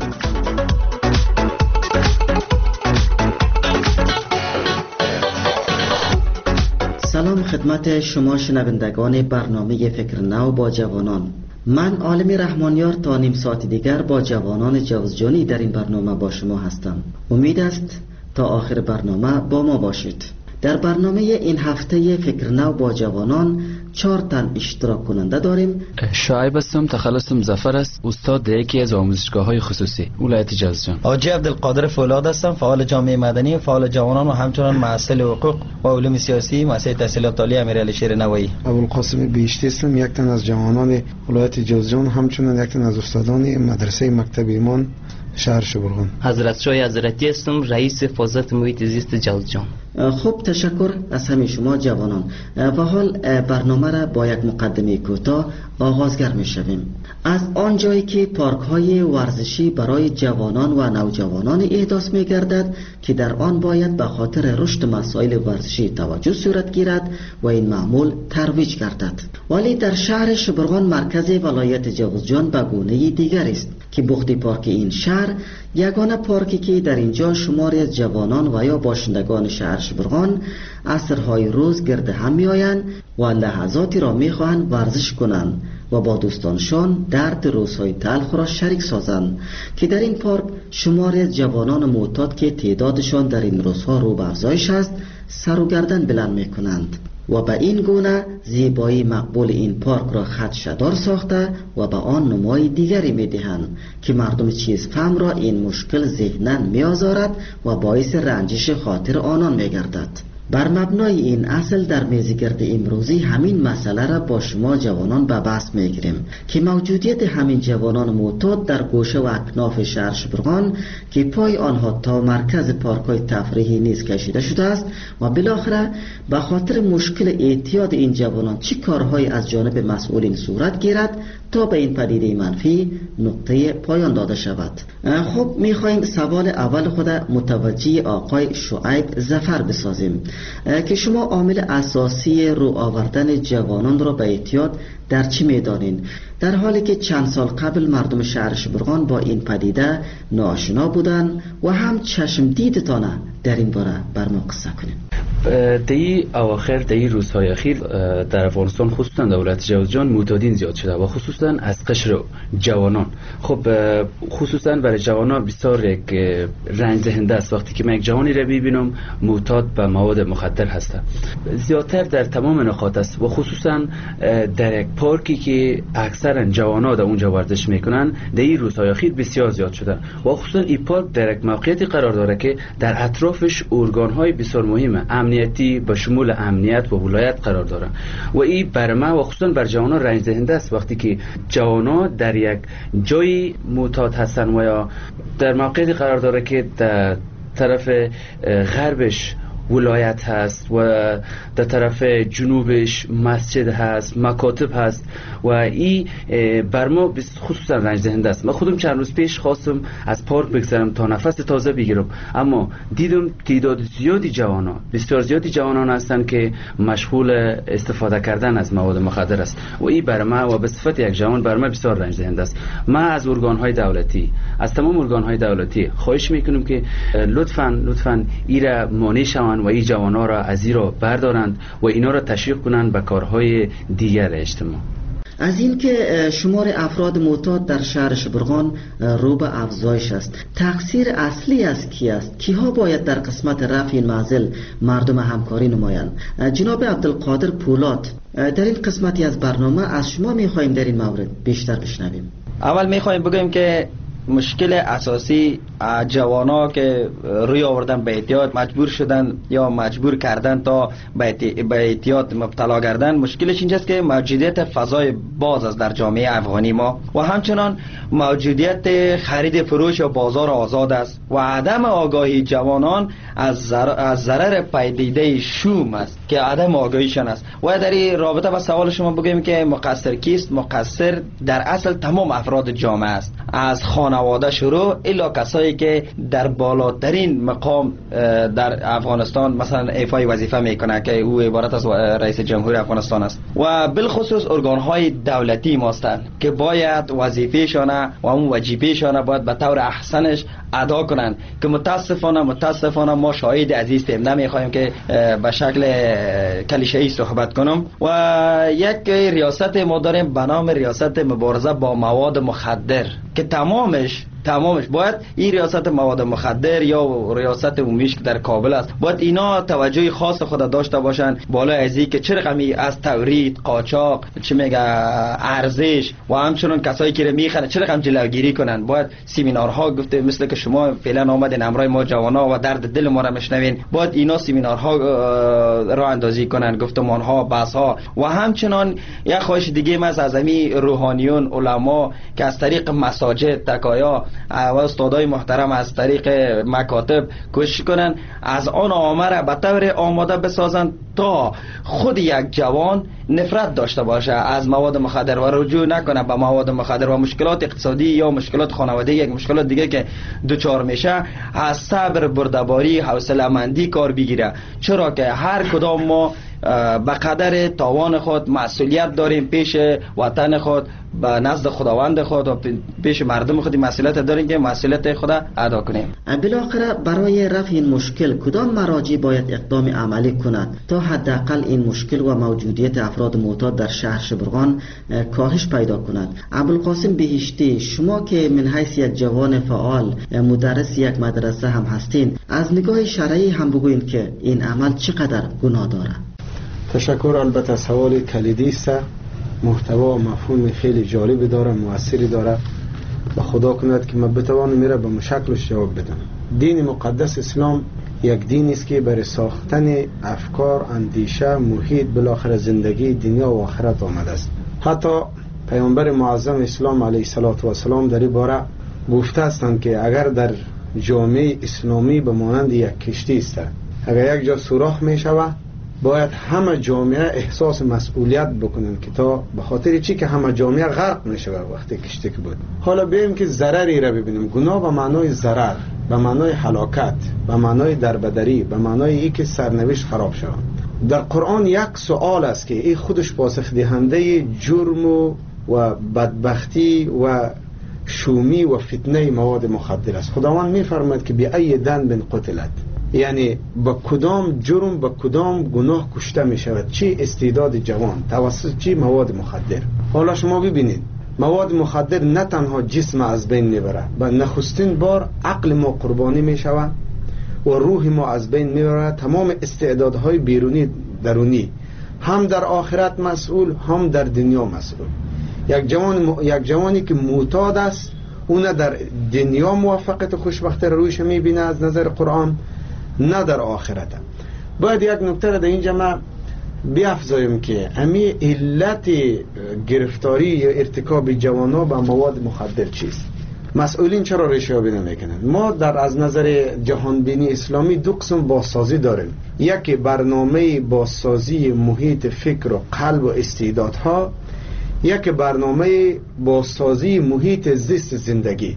سلام خدمت شما شنوندگان برنامه فکر نو با جوانان. من عالم رحمانیار تا نیم ساعت دیگر با جوانان جوزجانی در این برنامه با شما هستم. امید است تا آخر برنامه با ما باشید. در برنامه این هفته فکر نو با جوانان 4 تن اشتراک کننده داریم. شعیب هستم، تخلصم ظفر است، استاد در یکی از آموزشگاه‌های خصوصی ولایت جوزجان. حاجی عبدالقادر فولاد هستم، فعال جامعه مدنی، فعال جوانان و همچنان مسئول حقوق و علوم سیاسی، مؤسسه تحصیلات عالی امیرعلی شیر نوایی. ابوالقاسم بیشتی هستم، یک تن از جوانان ولایت جوزجان، همچنان یک تن از استادان مدرسه مکتب ایمان شهر شبرغان. حضرت شاه حضرتی هستم، رئیس حفاظت محیط زیست جوزجان. خب تشکر از همه شما جوانان. و حال برنامه را با یک مقدمه کوتاه آغازگر می شویم. از آن جایی که پارک های ورزشی برای جوانان و نوجوانان احداث می گردد که در آن باید به خاطر رشد مسائل ورزشی توجه صورت گیرد و این معمول ترویج گردد، ولی در شهر شبرغان مرکز ولایت جوزجان به گونه دیگر است که بخت پارک این شهر یگانه پارکی که در اینجا شماری از جوانان و یا باشندگان شهر شبرغان عصرهای روز گرد هم می آیند و لحظاتی را می خواهند ورزش کنند و با دوستانشان درد روزهای تلخ را شریک سازند که در این پارک شماری از جوانان معتاد که تعدادشان در این روزها رو به افزایش است سر و گردن بلند می کنند و به این گونه زیبایی مقبول این پارک را خدشه‌دار ساخته و به آن نمای دیگری می دهند که مردم چیز فهم را این مشکل ذهناً می آزارد و باعث رنجش خاطر آنان می گردد. بر مبنای این اصل در میزگرد امروزی همین مسئله را با شما جوانان به بحث میگیریم که موجودیت همین جوانان معتاد در گوشه و اکناف شهر شبرغان که پای آنها تا مرکز پارک‌های تفریحی نیز کشیده شده است و بالاخره به خاطر مشکل اعتیاد این جوانان چه کارهایی از جانب مسئولین صورت گیرد تا به این پدیده منفی نقطه پایان داده شود. خب میخوایم سوال اول خود متوجه آقای شعیب ظفر بسازیم که شما عامل اساسی رو آوردن جوانان را به اعتیاد در چی میدانین، در حالی که چند سال قبل مردم شهر شبرغان با این پدیده ناآشنا بودن و هم چشم دیدتانه در این باره بر ما قصه کنیم. دی اواخر دی روزهای اخیر در افغانستان خصوصا در ولایت جوزجان معتادین زیاد شده و خصوصا از قشر جوانان. خب خصوصا برای جوانان بسیار یک رنج دهنده است وقتی که من یک جوانی را ببینم معتاد به مواد مخدر هست. زیادتر در تمام نقاط است و خصوصا در یک پارکی که اکثرا جوانان در اونجا ورزش میکنن در این روزهای اخیر بسیار زیاد شده و خصوصا این پارک در یک موقعیتی قرار داره که در اطرافش ارگان‌های بسیار مهم امنیتی به شمول امنیت و ولایت قرار داره و این بر ما و خصوصا بر جوانان رنج دهنده است وقتی که جوانان در یک جای معتاد هستن و یا در موقعیتی قرار داره که در طرف غربش ولایت هست و در طرف جنوبش مسجد هست، مکاتب هست و این بر ما خصوصا رنج دهنده است. من خودم چند روز پیش خواستم از پارک بگذرم تا نفس تازه بگیرم، اما دیدم تعداد زیادی جوانان، بسیار زیادی جوانان هستند که مشغول استفاده کردن از مواد مخدر است و این بر ما و به صفت یک جوان بر ما بسیار رنج دهنده است. ما از ارگان‌های دولتی، از تمام ارگان‌های دولتی خواهش میکنم که لطفاً ایرا مانع شوند و این جوانان را از این را بردارند و اینا را تشویق کنند به کارهای دیگر اجتماع. از این که شمار افراد معتاد در شهر شبرغان رو به افزایش است، تقصیر اصلی از کی است؟ کیها باید در قسمت رفع این معضل مردم همکاری نمایند؟ جناب عبدالقادر پولاد، در این قسمتی از برنامه از شما میخواهیم در این مورد بیشتر بشنویم. اول میخواهیم بگویم که مشکل اساسی جوانا که روی آوردن به اعتیاد مجبور شدن یا مجبور کردن تا به اعتیاد مبتلا گردن، مشکلش اینجاست که موجودیت فضای باز است در جامعه افغانی ما و همچنان موجودیت خرید فروش و بازار آزاد است و عدم آگاهی جوانان از ضرر پدیده شوم است که عدم آگاهیشان است. و در این رابطه با سوال شما بگویم که مقصر کیست؟ مقصر در اصل تمام افراد جامعه است، از خانواده شروع الی کسایی که در بالاترین مقام در افغانستان مثلا ایفای وظیفه میکنه که او عبارت از رئیس جمهور افغانستان است و بالخصوص ارگانهای دولتی ماستند که باید وظیفه‌شان و اون واجبه‌شان باید به طور احسنش ادا کنند که متاسفانه ما شاهد عزیزیم. نمیخوایم که به شکل کلیشه‌ای صحبت کنم و یک ریاست ما داریم به نام ریاست مبارزه با مواد مخدر که تمامش باید این ریاست مواد مخدر یا ریاست عمومیش که در کابل است باید اینا توجه خاص خود داشته باشن بالا از این که چه رقمی از تورید، قاچاق، چه میگه ارزش و همچنان کسایی که میخرن چه رقم جلوگیری کنن. باید سمینارها گفته مثل که شما فعلا آمدین امرای ما جوانا و درد دل ما را مشنوین، باید اینا سمینارها راه اندازی کنن، گفتمانها، بحثها و همچنان یک خواهش دیگه ما از امی روحانیون علما که از طریق مساجد، تکایا و استادای محترم از طریق مکاتب کوشش کنن از آن آمره به طور آماده بسازن تا خود یک جوان نفرت داشته باشه از مواد مخدر و رجوع نکنه به مواد مخدر و مشکلات اقتصادی یا مشکلات خانوادگی یا مشکلات دیگه که دوچار میشه از صبر، بردباری، حوصله مندی کار بگیره، چرا که هر کدام ما به قدر توان خود مسئولیت داریم پیش وطن خود، به نزد خداوند خود و پیش مردم خود مسئولیت داریم که مسئولیت خود ادا کنیم. بالاخره برای رفع این مشکل کدام مراجع باید اقدام عملی کند تا حداقل این مشکل و موجودیت افراد معتاد در شهر شبرغان کاهش پیدا کند؟ ابوالقاسم بهشتی، شما که من حیث یک جوان فعال مدرس یک مدرسه هم هستین، از نگاه شرعی هم بگوین که این عمل چقدر گناه دارد؟ تشکر. البته سوال کلیدی است، محتوا و مفهوم خیلی جالب داره، موثری داره. به خدا کند که من بتوانم میره به مشکلش جواب بدم. دین مقدس اسلام یک دین است که برای ساختن افکار، اندیشه، محیط، بالاخره زندگی دنیا و آخرت آمده است. حتی پیامبر معظم اسلام علیه السلام در این باره گفته هستند که اگر در جامعه اسلامی به مانند یک کشتی است، اگر یک جا سوراخ می شود باید همه جامعه احساس مسئولیت بکنن که تا به خاطر چی که همه جامعه غرق نشه وقتی کشتی که بود. حالا بیایم که ضرری را ببینیم. گناه به معنای ضرر، به معنای هلاکت، به معنای دربدری، به معنای ای که سرنوشت خراب شود. در قرآن یک سوال است که این خودش پاسخ دهنده جرم و بدبختی و شومی و فتنه مواد مخدر است. خداوند می‌فرماید که بأی ذنب قتلت، یعنی با کدام جرم، با کدام گناه کشته می شود، چی استعداد جوان توسط چی مواد مخدر. حالا شما ببینید مواد مخدر نه تنها جسم از بین میبره، به نخستین بار عقل ما قربانی می شود و روح ما از بین میبره، تمام استعدادهای بیرونی درونی هم در آخرت مسئول هم در دنیا مسئول. یک جوانی که معتاد است اون در دنیا موفقیت خوشبختی رویش میبینه از نظر قرآن، نه در آخرت. باید یک نکته را در اینجا ما بیافزایم که امی علت گرفتاری یا ارتکاب جوانا به مواد مخدر چیست. مسئولین چرا ریشه‌یابی نمیکنن؟ ما در از نظر جهانبینی اسلامی دو قسم بازسازی داریم. یکی برنامه بازسازی محیط فکر و قلب و استعدادها، یک برنامه بازسازی محیط زیست زندگی.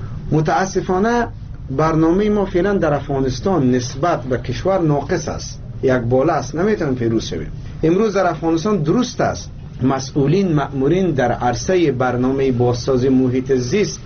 متاسفانه برنامه ما فعلا در افغانستان نسبت به کشور ناقص است، یک بالا است، نمیتونیم پیروز شویم. امروز در افغانستان درست است مسئولین مأمورین در عرصه برنامه بازسازی محیط زیست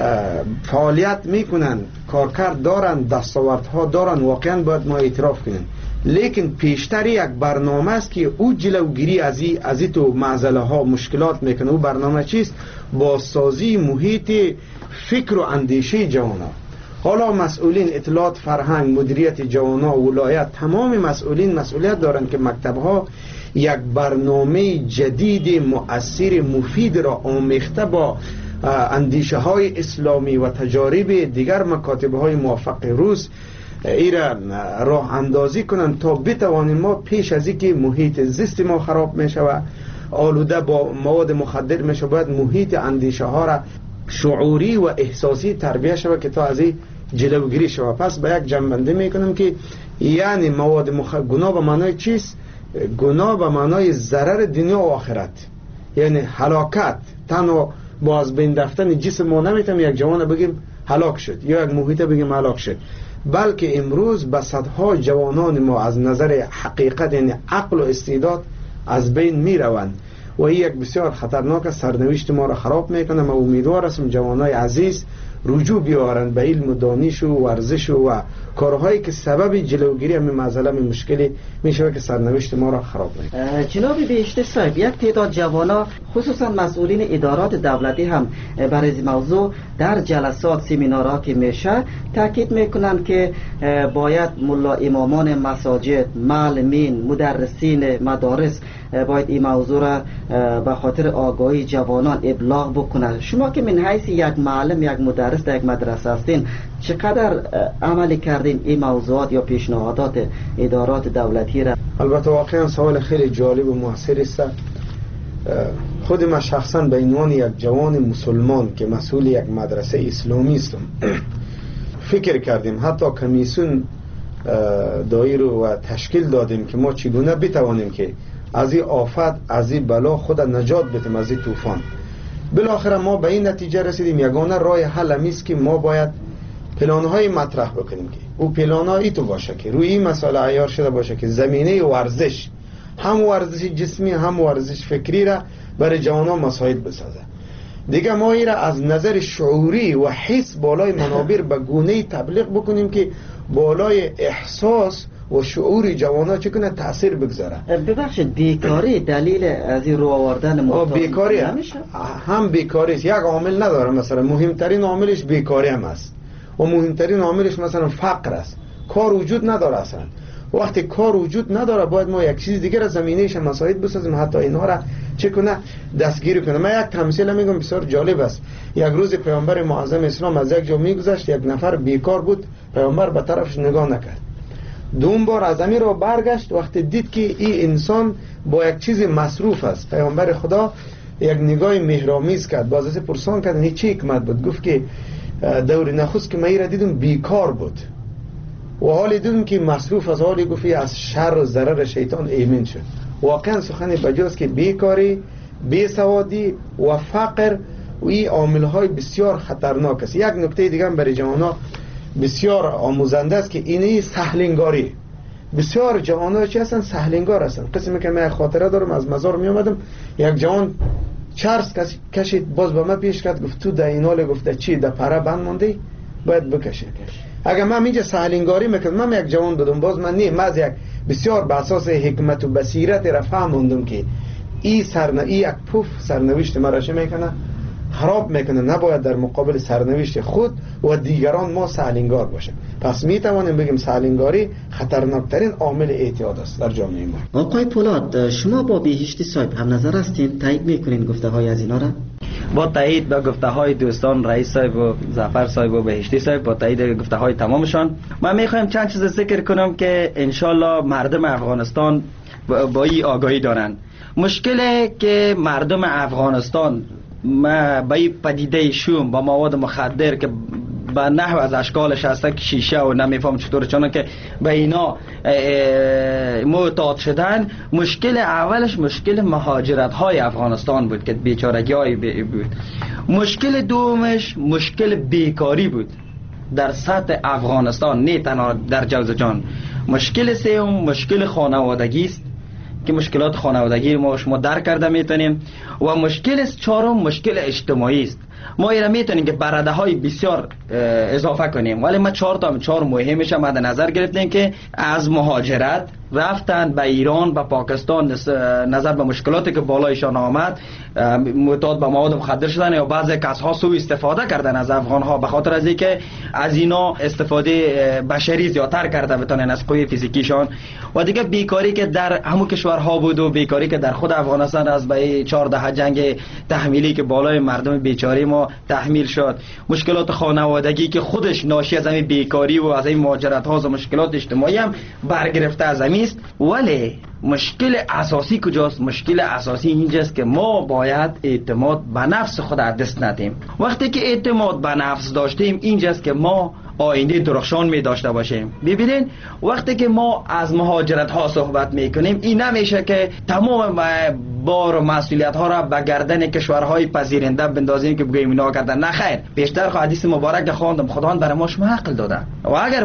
فعالیت میکنن، کارکرد دارن، دستاوردها دارن، واقعا باید ما اعتراف کنیم. لیکن پیشتر یک برنامه است که او جلوگیری از این تو معضله ها مشکلات میکنه. او برنامه چیست؟ بازسازی محیط فکر و اندیشه جوانا. حالا مسئولین اطلاعات، فرهنگ، مدیریت جوانا، ولایت، تمام مسئولین مسئولیت دارن که مکتبها یک برنامه جدید مؤثر مفید را آمیخته با اندیشه های اسلامی و تجارب دیگر مکاتب های موافق روز ایرا راه اندازی کنند تا بتوانیم ما پیش از اینکه محیط زیست ما خراب میشه و آلوده با مواد مخدر میشه، باید محیط اندیشه ها را شعوری و احساسی تربیه شود که تا از این جلوگیری شود. پس به یک جنبنده میکنم که یعنی مواد گناه به معنای چیست؟ گناه به معنای ضرر دنیا و آخرت، یعنی هلاکت. تنها با از بین رفتن جسم ما نمیتونیم یک جوان بگیم هلاک شد یا یک محیط بگیم هلاک شد، بلکه امروز به صدها جوانان ما از نظر حقیقت یعنی عقل و استعداد از بین میروند و این یک بسیار خطرناک سرنوشت ما را خراب میکنه. ما امیدوار هستم جوانای عزیز رجوع بیارند به علم و دانش و ورزش و کارهایی که سبب جلوگیری همین مسئله مشکلی میشه که سرنوشت ما را خراب میکنه. جناب بهشتی صاحب، یک تعداد جوانا خصوصا مسئولین ادارات دولتی هم برای این موضوع در جلسات سمینارها که میشه تاکید میکنن که باید ملا امامان مساجد، معلمین، مدرسین مدارس باید این موضوع را به خاطر آگاهی جوانان ابلاغ بکنند. شما که من حیث یک معلم، یک مدرس در یک مدرسه هستین، چقدر عمل کردین این موضوعات یا پیشنهادات ادارات دولتی را؟ البته واقعا سوال خیلی جالب و موثر است. خود من شخصا به عنوان یک جوان مسلمان که مسئول یک مدرسه اسلامی هستم فکر کردیم، حتی کمیسیون دایر و تشکیل دادیم که ما چگونه بتوانیم که از این آفت، از این بلا خود نجات بدیم، از این طوفان. بالاخره ما به این نتیجه رسیدیم یگانه راه حل است که ما باید پلان‌های مطرح بکنیم که او پلان‌ها ایتو باشه که روی این مسئله عیار شده باشه که زمینه ورزش، هم ورزش جسمی هم ورزش فکری را برای جوانان مساعد بسازه. دیگه ما این را از نظر شعوری و حس بالای منابر به گونه‌ای تبلیغ بکنیم که بالای احساس و شعور جوانان چکنه تأثیر بگذاره. ببخشید، بیکاری دلیل از این رو آوردن محتاج بیکاری هم بیکاری است، یک عامل نداره. مثلا مهمترین عاملش بیکاری هم است و مهمترین عاملش مثلا فقر است. کار وجود نداره اصلا. وقتی کار وجود نداره باید ما یک چیز دیگر از زمینه‌اش مساعد بسازیم حتی اینها را چکنه دستگیری کنه. من یک تمثیل میگم بسیار جالب است. یک روز پیامبر معظم اسلام از یک جا میگذشت، یک نفر بیکار بود، پیامبر به طرفش نگاه نکرد. دوم بار از امیر رو برگشت، وقتی دید که این انسان با یک چیز مصروف است، پیامبر خدا یک نگاه مهرامیز کرد، باز از پرسان کرد این چه حکمت بود؟ گفت که دور نخست که من را دیدم بیکار بود و حالی دیدم که مصروف از حالی گفت از شر و ضرر شیطان ایمن شد. واقعا سخن بجاست که بیکاری، بیسوادی و فقر و این عامل‌های بسیار خطرناک است. یک نکته دیگه هم برای جوانان بسیار آموزنده است که اینه سهلنگاری. بسیار جوانان چی هستن؟ سهلنگار هستن. قسمی که من خاطره دارم از مزار می اومدم، یک جوان چرس کشید، باز به من پیش کرد، گفت تو در این حال گفته چی در پره بند مانده باید بکشه. اگر من اینجا سهلنگاری میکردم، من یک جوان بودم، باز من نیم از یک بسیار به اساس حکمت و بصیرت را فهموندم که این یک پوف سرنوشت مرا چه میکنه؟ خراب میکنه. نباید در مقابل سرنوشت خود و دیگران ما سهلنگار باشیم. پس میتوانیم بگیم سهلنگاری خطرناکترین عامل اعتیاد است در جامعه ما. آقای پولاد، شما با بهشتی صاحب هم نظر هستین؟ تایید میکنین گفته های از اینا را؟ با تایید به گفته های دوستان رئیس صاحب و ظفر صاحب و بهشتی صاحب، با تایید گفته های تمامشان، من میخوایم چند چیز ذکر کنم که انشالله مردم افغانستان با این آگاهی دارن. مشکلی که مردم افغانستان به این پدیده شوم با مواد مخدر که به نحو از اشکالش هست که شیشه و نمیفهم چطور، چون که به اینا معتاد شدن. مشکل اولش مشکل مهاجرت های افغانستان بود که بیچارگی های بود. مشکل دومش مشکل بیکاری بود در سطح افغانستان، نه تنها در جوزجان. مشکل سوم مشکل خانوادگی است که مشکلات خانوادگی ما شما درک کرده میتونیم، و مشکل چهارم مشکل اجتماعی است. ما اینا میتونیم که برده های بسیار اضافه کنیم، ولی ما چهار مهمش مد نظر گرفتیم که از مهاجرت رفتن به ایران، به پاکستان، نظر به مشکلاتی که بالایشان آمد، معتاد به مواد مخدر شدن، یا بعضی کسها سوء استفاده کردن از افغان ها به خاطر از اینکه از اینا استفاده بشری زیادتر کرده بتونن از قوی فیزیکیشان. و دیگه بیکاری که در همون کشورها بود و بیکاری که در خود افغانستان از به 14 جنگ تحمیلی که بالای مردم بیچاره ما تحمیل شد، مشکلات خانوادگی که خودش ناشی از همین بیکاری و از این مهاجرت ها و مشکلات اجتماعی هم برگرفته از همین است. ولی مشکل اساسی کجاست؟ مشکل اساسی اینجاست که ما باید اعتماد به نفس خود از دست ندیم. وقتی که اعتماد به نفس داشتیم اینجاست که ما آینده درخشان می داشته باشیم. ببینین وقتی که ما از مهاجرت ها صحبت میکنیم، این نمیشه که تمام بار و مسئولیت ها را به گردن کشورهای پذیرنده بندازیم که بگیم اینا کردن. نه خیر، بیشتر حدیث مبارک خواندم، خداوند برای ما شما عقل داده. و اگر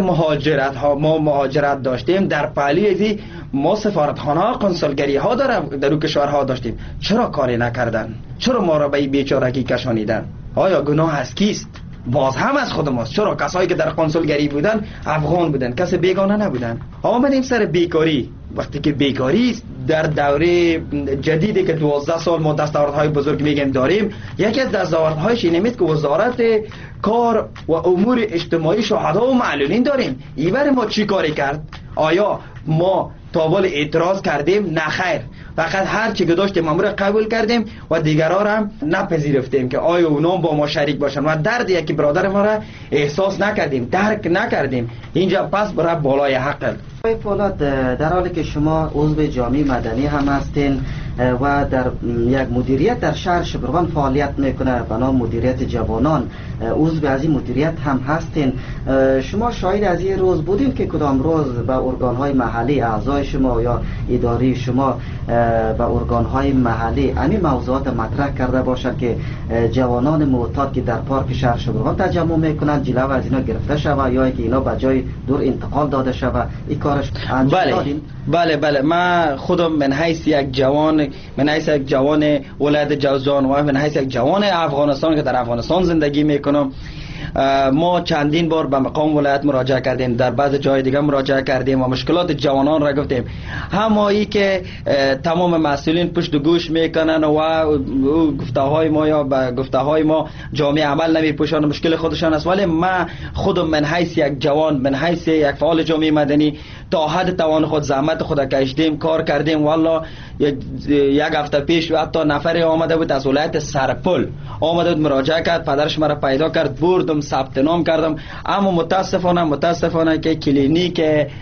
ما مهاجرت داشتیم، در پهلوی ازی ما سفارتخانه ها، قنصلگری ها در اون کشورها داشتیم، چرا کاری نکردن؟ چرا ما را به این بیچارگی کشانیدن؟ آیا گناه از کیست؟ باز هم از خود ماست. چرا کسایی که در قنصلگری بودن افغان بودن، کسی بیگانه نبودن. آمدیم سر بیکاری. وقتی که بیکاری در دوره جدیدی که 12 سال ما دستاوردهای بزرگ میگیم داریم، یکی از دستاوردهایش اینه که وزارت کار و امور اجتماعی شهدا و معلولین داریم. این برای ما چی کاری کرد؟ آیا ما تاول اعتراض کردیم؟ نه خیر، فقط هر چی که داشتیم امر قبول کردیم و دیگرها را هم نپذیرفتیم که آیا اونا با ما شریک باشن و درد یکی برادر ما را احساس نکردیم، درک نکردیم. اینجا پس برای بالای حق. فولاد، در حالی که شما عضو جامعه مدنی هم هستین و در یک مدیریت در شهر شبرغان فعالیت میکنه به نام مدیریت جوانان، عضو از این مدیریت هم هستین، شما شاهد از این روز بودین که کدام روز به ارگانهای محلی اعضای شما یا اداری شما به ارگانهای محلی همین موضوعات مطرح کرده باشد که جوانان معتاد که در پارک شهر شبرغان تجمع میکنند جلو از اینا گرفته شود یا که اینا به جای دور انتقال داده شود، این کارش انجام دادین؟ بله، من خودم من حیث یک جوان، من حیث یک جوان ولایت جوزجان و من حیث یک جوان افغانستان که در افغانستان زندگی میکنم، ما چندین بار به مقام ولایت مراجعه کردیم، در بعض جای دیگه مراجعه کردیم و مشکلات جوانان را گفتیم. همایی که تمام مسئولین پشت و گوش میکنن و گفته‌های ما یا به گفته‌های ما جامعه عمل نمیپوشن، مشکل خودشان است. ولی من خودم من حیث یک جوان، من حیث یک فعال جامعه مدنی تا حد توان خود زحمت خود کشیدیم، کار کردیم. والله یک هفته پیش حتی نفری آمده بود از ولایت سرپل، آمده بود مراجعه کرد، پدرش مرا پیدا کرد، بردم ثبت نام کردم. اما متاسفانه که کلینیک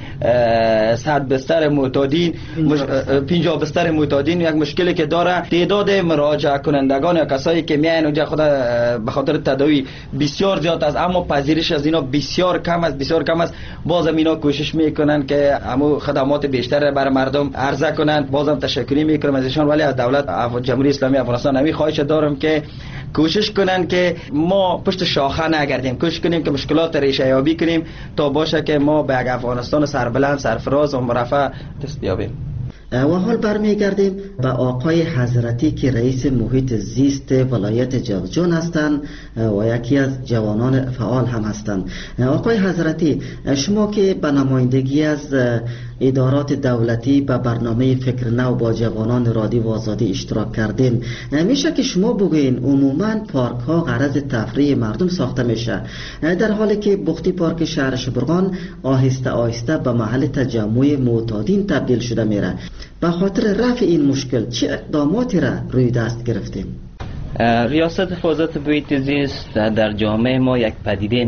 100 بستر معتادین 50 بستر معتادین یک مشکلی که داره، تعداد مراجعه کنندگان یا کسایی که میاین اونجا خود به خاطر تداوی بسیار زیاد است، اما پذیرش از اینا بسیار کم است. بازم اینا کوشش میکنن که همو خدمات بیشتر برای مردم عرضه کنند. بازم تشکری میکنم از ایشان، ولی از دولت جمهوری اسلامی افغانستان نمی خواهش دارم که کوشش کنن که ما پشت شاخه نگردیم، کوشش کنیم که مشکلات ریشه یابی کنیم تا باشه که ما به یک افغانستان سربلند، سرفراز و مرفع دست یابیم. و حال برمیگردیم به آقای حضرتی که رئیس محیط زیست ولایت جوزجان هستند و یکی از جوانان فعال هم هستند. آقای حضرتی، شما که به نمایندگی از ادارات دولتی به برنامه فکر نو با جوانان رادیو آزادی اشتراک کردین، میشه که شما بگوین عموما پارک ها غرض تفریح مردم ساخته میشه، در حالی که بختی پارک شهر شبرغان آهسته به محل تجمع معتادین تبدیل شده میره. به خاطر رفع این مشکل چه اقداماتی را روی دست گرفتیم؟ ریاست حفاظت محیط زیست در جامعه ما یک پدیده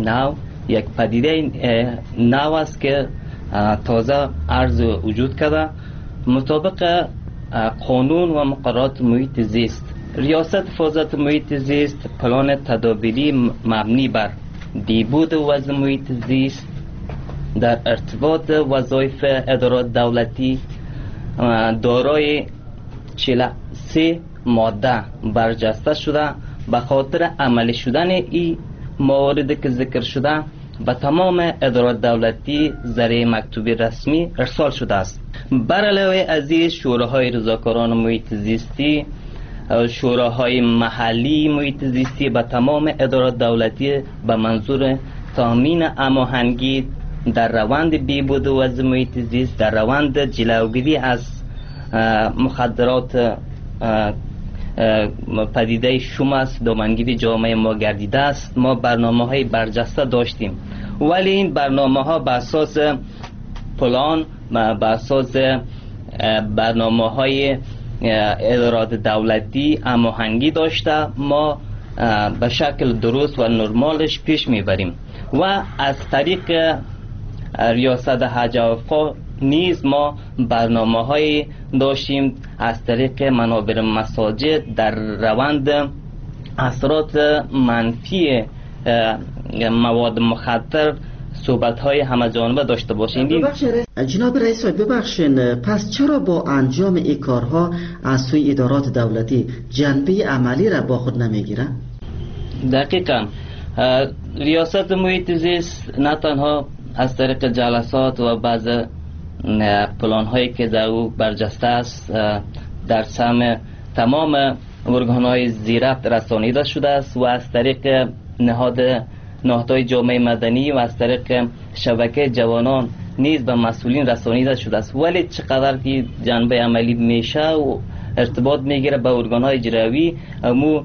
نو است که تازه عرض وجود کرده. مطابق قانون و مقررات محیط زیست ریاست حفاظت محیط زیست پلان تدابیری مبنی بر بیبود وضع محیط زیست در ارتباط وظایف ادارات دولتی دارای 43 ماده برجسته شده. به خاطر عملی شدن این موارد که ذکر شده به تمام ادارات دولتی ذریعه مکتوبی رسمی ارسال شده است. بر علاوه از این شوراهای رضاکاران محیط زیستی، شوراهای محلی محیط زیستی به تمام ادارات دولتی به منظور تامین هماهنگی در روند بیبود وضع محیط زیست، در روند جلوگیری از مخدرات پدیده شوم است دامنگیری جامعه ما گردیده است. ما برنامه های برجسته داشتیم، ولی این برنامه ها بر اساس پلان، بر اساس برنامه های ادارات دولتی هماهنگی داشته ما به شکل درست و نرمالش پیش میبریم و از طریق ریاست حج وفا نیز ما برنامه های داشتیم از طریق منابر مساجد در روند اثرات منفی مواد مخدر صحبت های همه جانبه داشته باشیم. جناب رئیس ببخشین، پس چرا با انجام این کارها از سوی ادارات دولتی جنبه عملی را با خود نمیگیره؟ دقیقا ریاست محیط زیست نه تنها از طریق جلسات و بعض پلان هایی که در او برجسته است در تمام ارگان های زیرفت رسانیده شده است و از طریق نهادهای جامعه مدنی و از طریق شبکه جوانان نیز به مسئولین رسانیده شده است. ولی چقدر که جنبه عملی میشه و ارتباط میگیره به ارگان های اجرایی، امو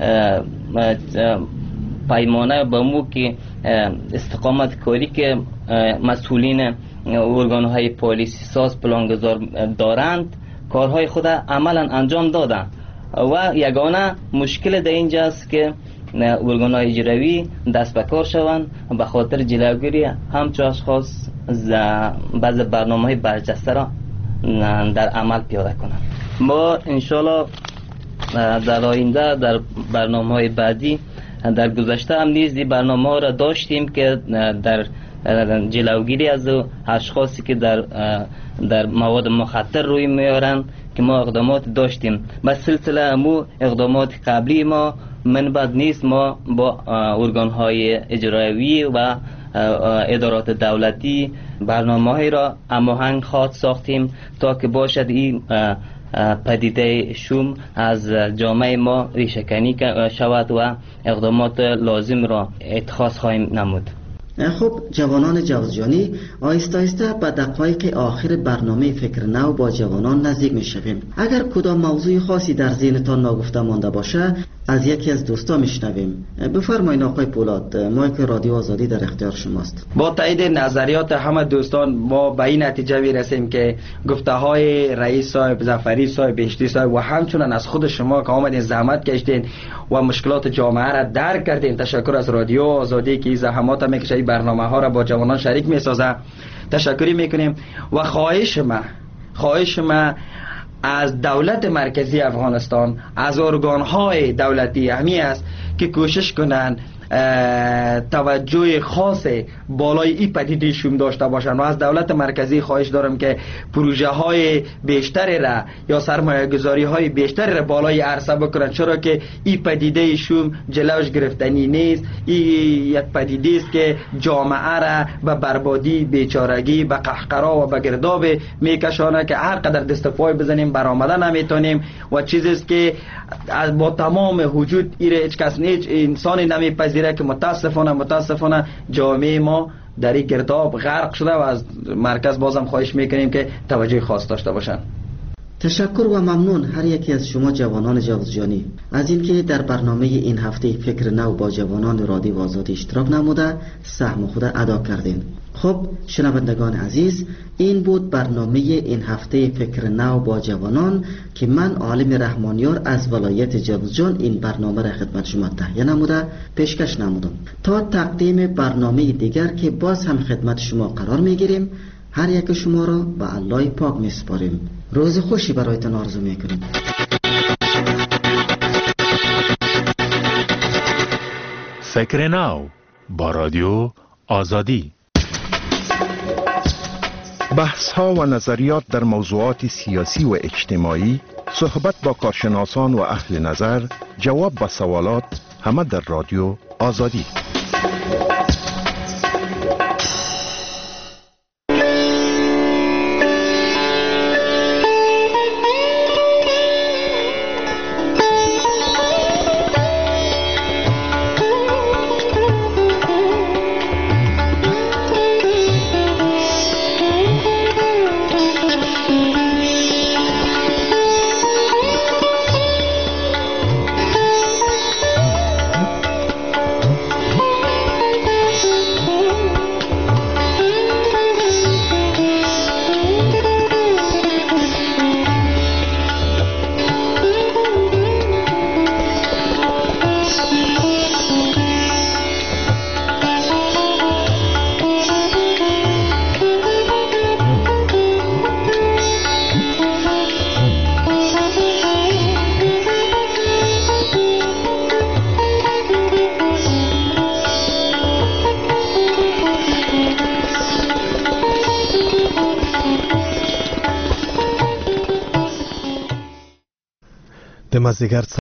پیمانه به مو که استقامت کاری که مسئولین ارگان های پالیسی ساز پلانگذار دارند کارهای خود عملا انجام دادن و یگانه مشکل در اینجا است که ارگان های اجرایی دست به کار شوند به خاطر جلوگیری همچو اشخاص بعض برنامه های برجسته را در عمل پیاده کنند. ما انشالله در آینده در برنامه های بعدی، در گذشته هم نیز این برنامه ها را داشتیم که در جلوگیری از اشخاصی که در مواد مخدر روی میارن که ما اقدامات داشتیم. به سلسله امو اقدامات قبلی ما من بعد نیست ما با ارگان های اجرایی و ادارات دولتی برنامه را هماهنگ خواهد ساختیم تا که باشد این پدیده شوم از جامعه ما ریشه‌کنی شود و اقدامات لازم را اتخاذ خواهیم نمود. خب جوانان جوزجانی، آهسته آهسته به دقایق آخر برنامه فکر نو با جوانان نزدیک می شویم. اگر کدام موضوع خاصی در ذهنتان ناگفته مانده باشه از یکی از دوستا میشنویم. بفرمایید آقای پولاد، مایک رادیو آزادی در اختیار شماست. با تایید نظریات همه دوستان ما به این نتیجه میرسیم که گفته های رئیس صاحب، ظفری صاحب، بهشتی صاحب و همچنان از خود شما که آمدین زحمت کشیدین و مشکلات جامعه را درک کردین، تشکر از رادیو آزادی که زحمات میکشه برنامه ها را با جوانان شریک میسازه، تشکری میکنیم. و خواهش ما از دولت مرکزی افغانستان، از ارگان‌های دولتی همی است که کوشش کنند توجه خاص بالای این پدیده شوم داشته باشند و از دولت مرکزی خواهش دارم که پروژه های بیشتری را یا سرمایه گذاری های بیشتری را بالای عرصه بکنند، چرا که این پدیده شوم جلوش گرفتنی نیست. این یک پدیده است که جامعه را به بربادی، بیچارگی، به قهقرا و به گرداب میکشانه که هر قدر دست پای بزنیم برآمده نمیتونیم و چیزی است که با تمام وجود هیچ کس هیچ انسانی نمیپذیره که متاسفانه جامعه ما در این گرداب غرق شده و از مرکز بازم خواهش میکنیم که توجه خاص داشته باشند. تشکر و ممنون هر یکی از شما جوانان جوزجانی از اینکه در برنامه این هفته فکر نو با جوانان رادیو آزادی اشتراک نموده سهم خود ادا کردین. خب شنوندگان عزیز، این بود برنامه این هفته فکر نو با جوانان که من عالم رحمانیار از ولایت جوزجان این برنامه را خدمت شما تهیه نموده پیشکش نمودم. تا تقدیم برنامه دیگر که باز هم خدمت شما قرار میگیریم، هر یک شما را به الله پاک میسپاریم. روز خوشی برایتان آرزو میکنیم. فکر نو با رادیو آزادی. بحث ها و نظریات در موضوعات سیاسی و اجتماعی، صحبت با کارشناسان و اهل نظر، جواب به سوالات، همه در رادیو آزادی. د مازدیګر